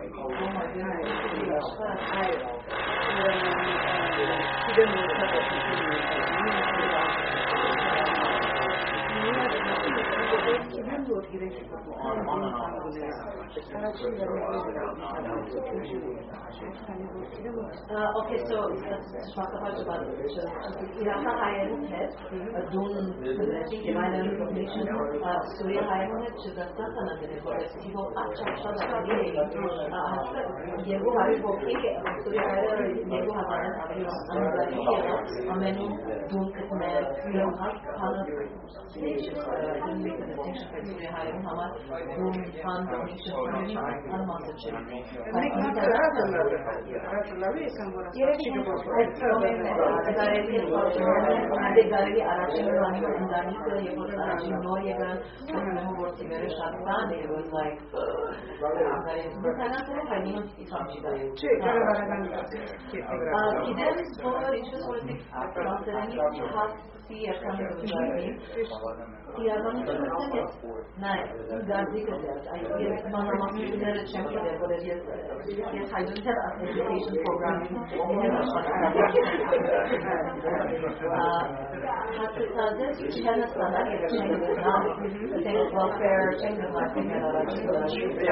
Okay, so let's talk about Iraq hayalım hep Dun Divine Recognition Suriye hayalım hep çıkarsa sanatını böyle sibo açça da Yego hari boki Suriye hayalım Yego hazaran anzari amenu Dun kısmı Yılhak kanı Suriye hayalım ama Dun kan Recognition anlaması için Galerie araştırmalarını öğrendik yapılan araştırmalar yapan motivere şartlar it was like bu sanatçı hani İslamcılar. Gideriz bu işte politik transferini hasi yaşamıyorlar. Diğerlerinin içinde ne? Gazi kadar. Ay bana masumları çekiyor böyle bir hydrogen education program. Hatta çene sanat çengizna, çengizna welfare, çengizna kenara çıkıyor.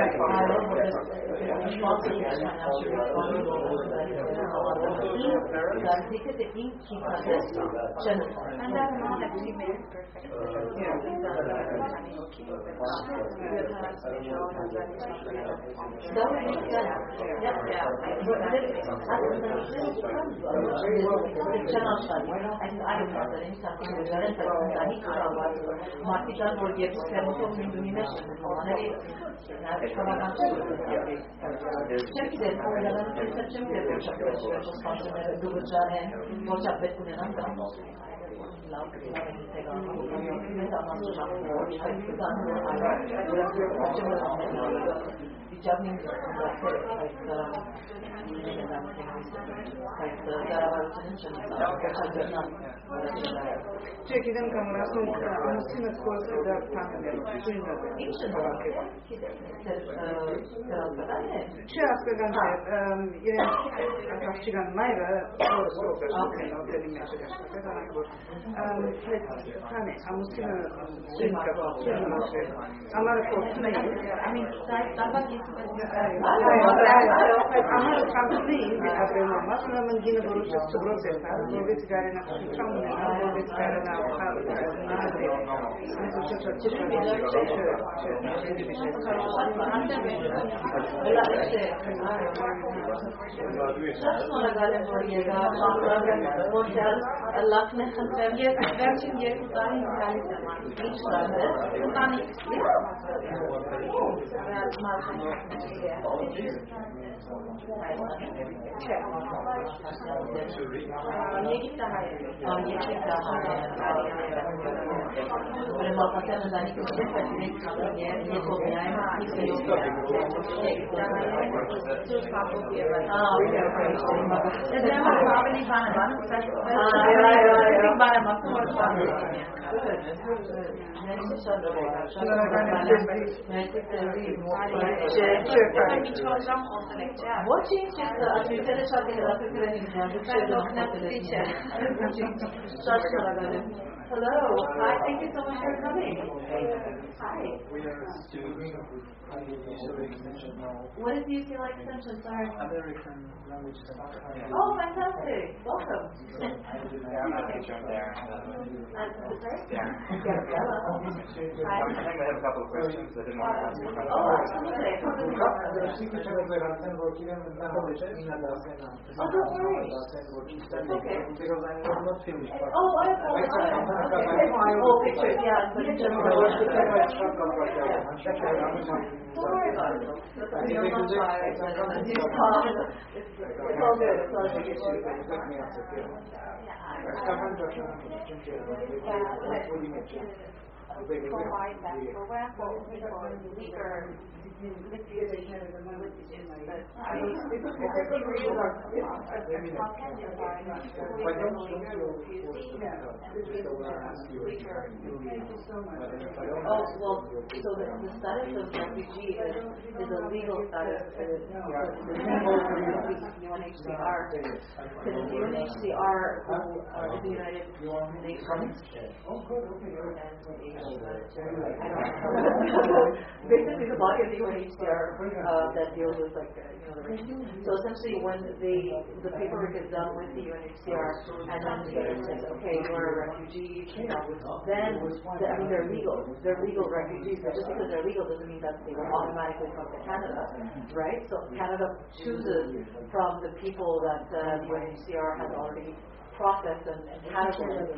And that not actually made it perfect. Martican vor Ierusalimul minunile și minunile cerchi de probleme pentru ce trebuie să facem și facem dubăciare voce betune în camp la integra nu s-a mai așa și ai putea să Dicevnim Çekiden kamerasını anısını koysa da tanımıyor. Şey aslında yine akşamdan mayra doğrusu otelin meşgul. Hani anısını ama korkmayın. I mean, ama kampanyin abrema masna mangina borusha subroseta dove tigare na kamune dove tigare na nade so Hello. Hi. Thank you so much for coming. Hi. We are students of UCLA Extension now. What is UCLA Extension? Sorry. American Language Center. Oh, fantastic. Welcome. I'm not too sure there. Yeah. I think I have a couple of questions. I didn't want to ask you. Oh, absolutely. Oh, don't worry. Okay. Because I'm not finished. Oh, I apologize. Oh, pictures, yeah. But in general, don't worry about it. You're not tired. It's all good. It's all good. Provide that program for weaker Oh, well, so the status of refugee is a legal status for the UNHCR. Because the UNHCR is the United Nations. Basically, the body of the UNHCR that deals with the refugees. So essentially, when the paperwork is done with the UNHCR, and then it says, okay, you're a refugee, then they're legal. They're legal refugees, but just because they're legal doesn't mean that they will automatically come to Canada, right? So Canada chooses from the people that the UNHCR has already processed and categorized.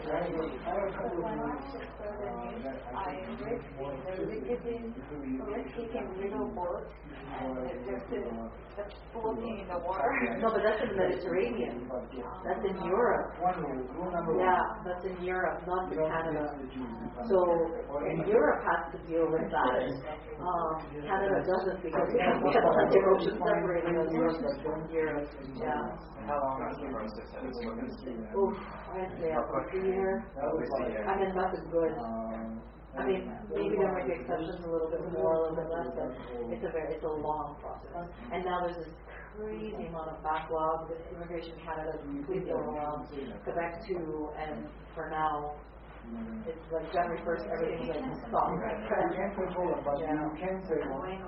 Floating in the water. No, but that's in the Mediterranean. That's in Europe. Yeah, that's in Europe, not in Canada. So Europe has to deal with that. Canada doesn't because we have the ocean separating us from Europe. Yeah. How long has the process taken? Oof, I'd say about a year. I mean, that's good. I mean, maybe there might be exceptions a little bit more, a little bit less, but it's a long process. And now there's this crazy amount of backlog. This Immigration Canada is completely overwhelmed. Quebec too, and for now, it's like January 1st, everything is like stopped. You can't control it, but you can say,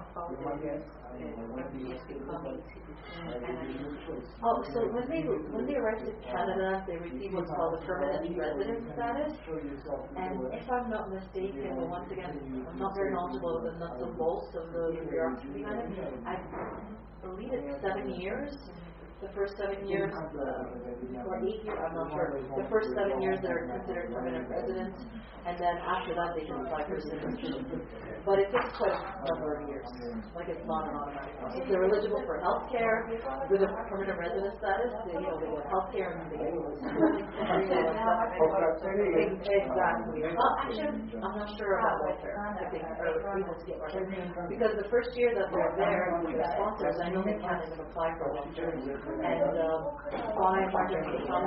Oh, so when they arrive to Canada, they receive what's called a permanent resident status. And if I'm not mistaken, but once again, I'm not very knowledgeable of the nuts and bolts of the bureaucracy behind it. I believe it's 7 years. The first 7 years, or 8 years, I'm not sure. The first 7 years they're considered permanent residents, and then after that they can apply for citizenship. But it takes quite a number of years. Like it's not an automatic process. They're eligible for health care with a permanent resident status. They get health care and they get exactly. Actually, I'm not sure about welfare. I think they're able to get welfare because the first year that they're there, the sponsors, I know they can't even apply for welfare. And by and large,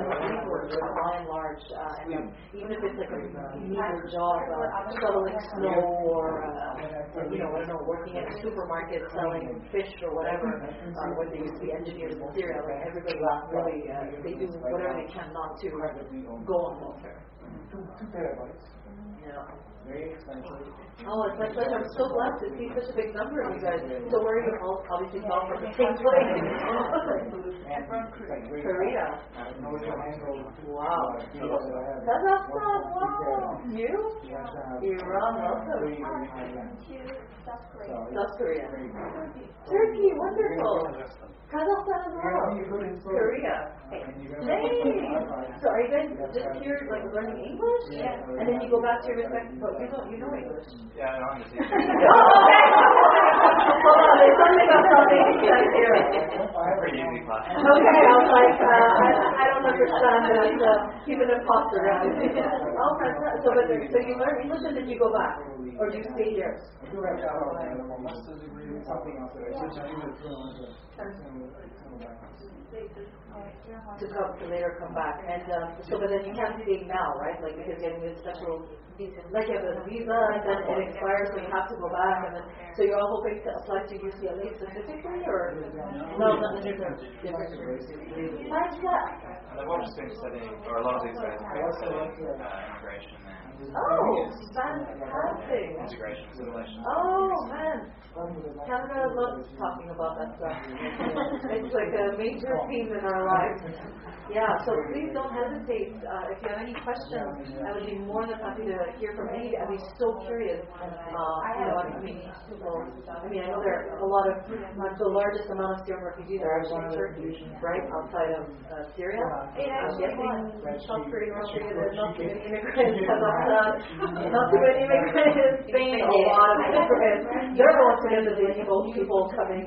and even if it's like a meager job, shoveling snow or I don't know, working at a supermarket selling fish or whatever, when they used to be engineers in Syria, like everybody really they do whatever they can not to go on welfare. 2 terabytes. Yeah. Very expensive. Oh, it's my pleasure. I'm so glad to see such a big number of you guys. So where are you all obviously all from the same place? Korea. Wow. Kazakhstan, wow. You? Iran also. South Korea. Turkey, wonderful. Kazakhstan as well. Korea. Hey. So are you guys just here like learning English? Yeah. And then you go back to your respective, but you know English. Yeah, no, I'm just Oh, okay. Hold on, there's something about something here. pretty easy class. Okay, I was like, I don't understand that. He's an imposter. Oh, fantastic. So you learn English and then you go back, or do you stay here? I do have a master's degree in something else that I switched to later come back. And but then you can't stay now, right? Like because getting a special visa, like you have a visa and then it expires, so you have to go back. And then so you're all hoping to apply to UCLA specifically, or no, not different. Why is that? They've all just been studying, or a lot of these guys have been studying immigration and Oh, fantastic. integration and assimilation. Oh, man. Canada loves talking about that stuff. It's like a major theme in our lives. Yeah, so please don't hesitate. If you have any questions, I would be more than happy to hear from any. I'd be so curious. I mean, I know there are a lot of, the largest amount of Syrian refugees are actually in Turkey, right, outside of Syria. I'm guessing South Korea, North Korea, there's not too many immigrants. Kazakhstan, not too many immigrants. Spain, a lot of immigrants. They're the ones to get the people coming.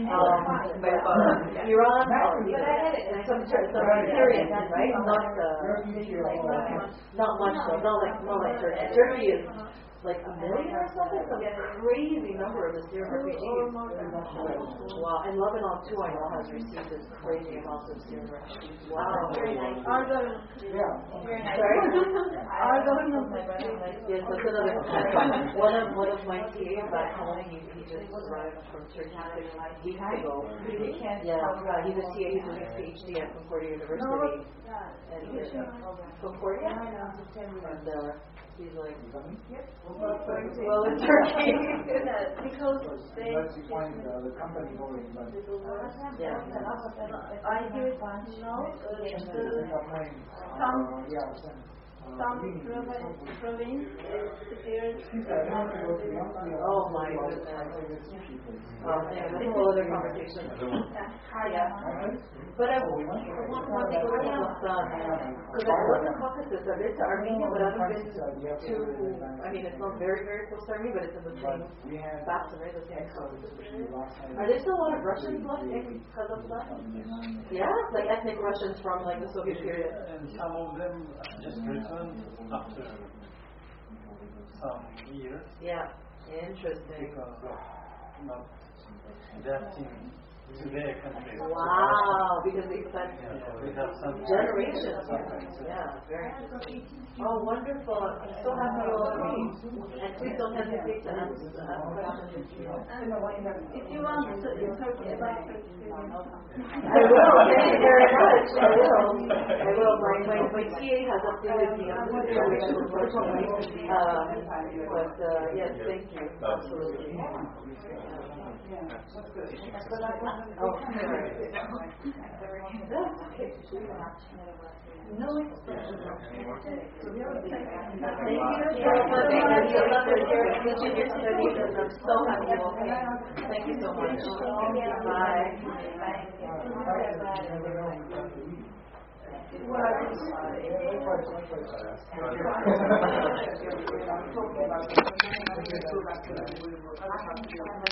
Iran, and some Syrians, right? Not much though. Not like Turkey. Turkey is like a million or something, some crazy number of the Syrian refugees. Wow, and Lebanon too, I know, has received this crazy amount of Syrian refugees. Wow. Our government. Sorry? Our government. Yes, that's another one of my TAs back home, he just arrived from Turkey 6 weeks ago. Yeah, he's a TA, he's doing his PhD at Concordia University. And Concordia? And he's like, well, in Turkey. Because they. Unless you find the company going, but Yeah. I hear now some province is prepared. Oh my goodness. I think we'll other conversation. Yeah. But I want to go to Kazakhstan. Because I was in Caucasus. I've been to Armenia, but I haven't been to, I mean, it's not very, very close to Armenia, but it's in the same basin, right? The same Caucasus. Are there still a lot of Russians left in Kazakhstan? Yeah? Like ethnic Russians from like the Soviet period. And some of them just returned after some years Yeah. Interesting. because of not adapting to their country. Wow, because they spent We have some generations. Yeah, very interesting. Oh, wonderful. I'm so happy you all agree. And please don't hesitate to ask questions. If you want to talk about Turkey, I will. Thank you very much. I will. My TA has updated me on the situation, unfortunately. But yes, thank you. Absolutely. Oh, sorry. That's okay. No expression. Thank you so much. Good luck with your studies, and I'm so happy you all came. Thank you so much. Bye.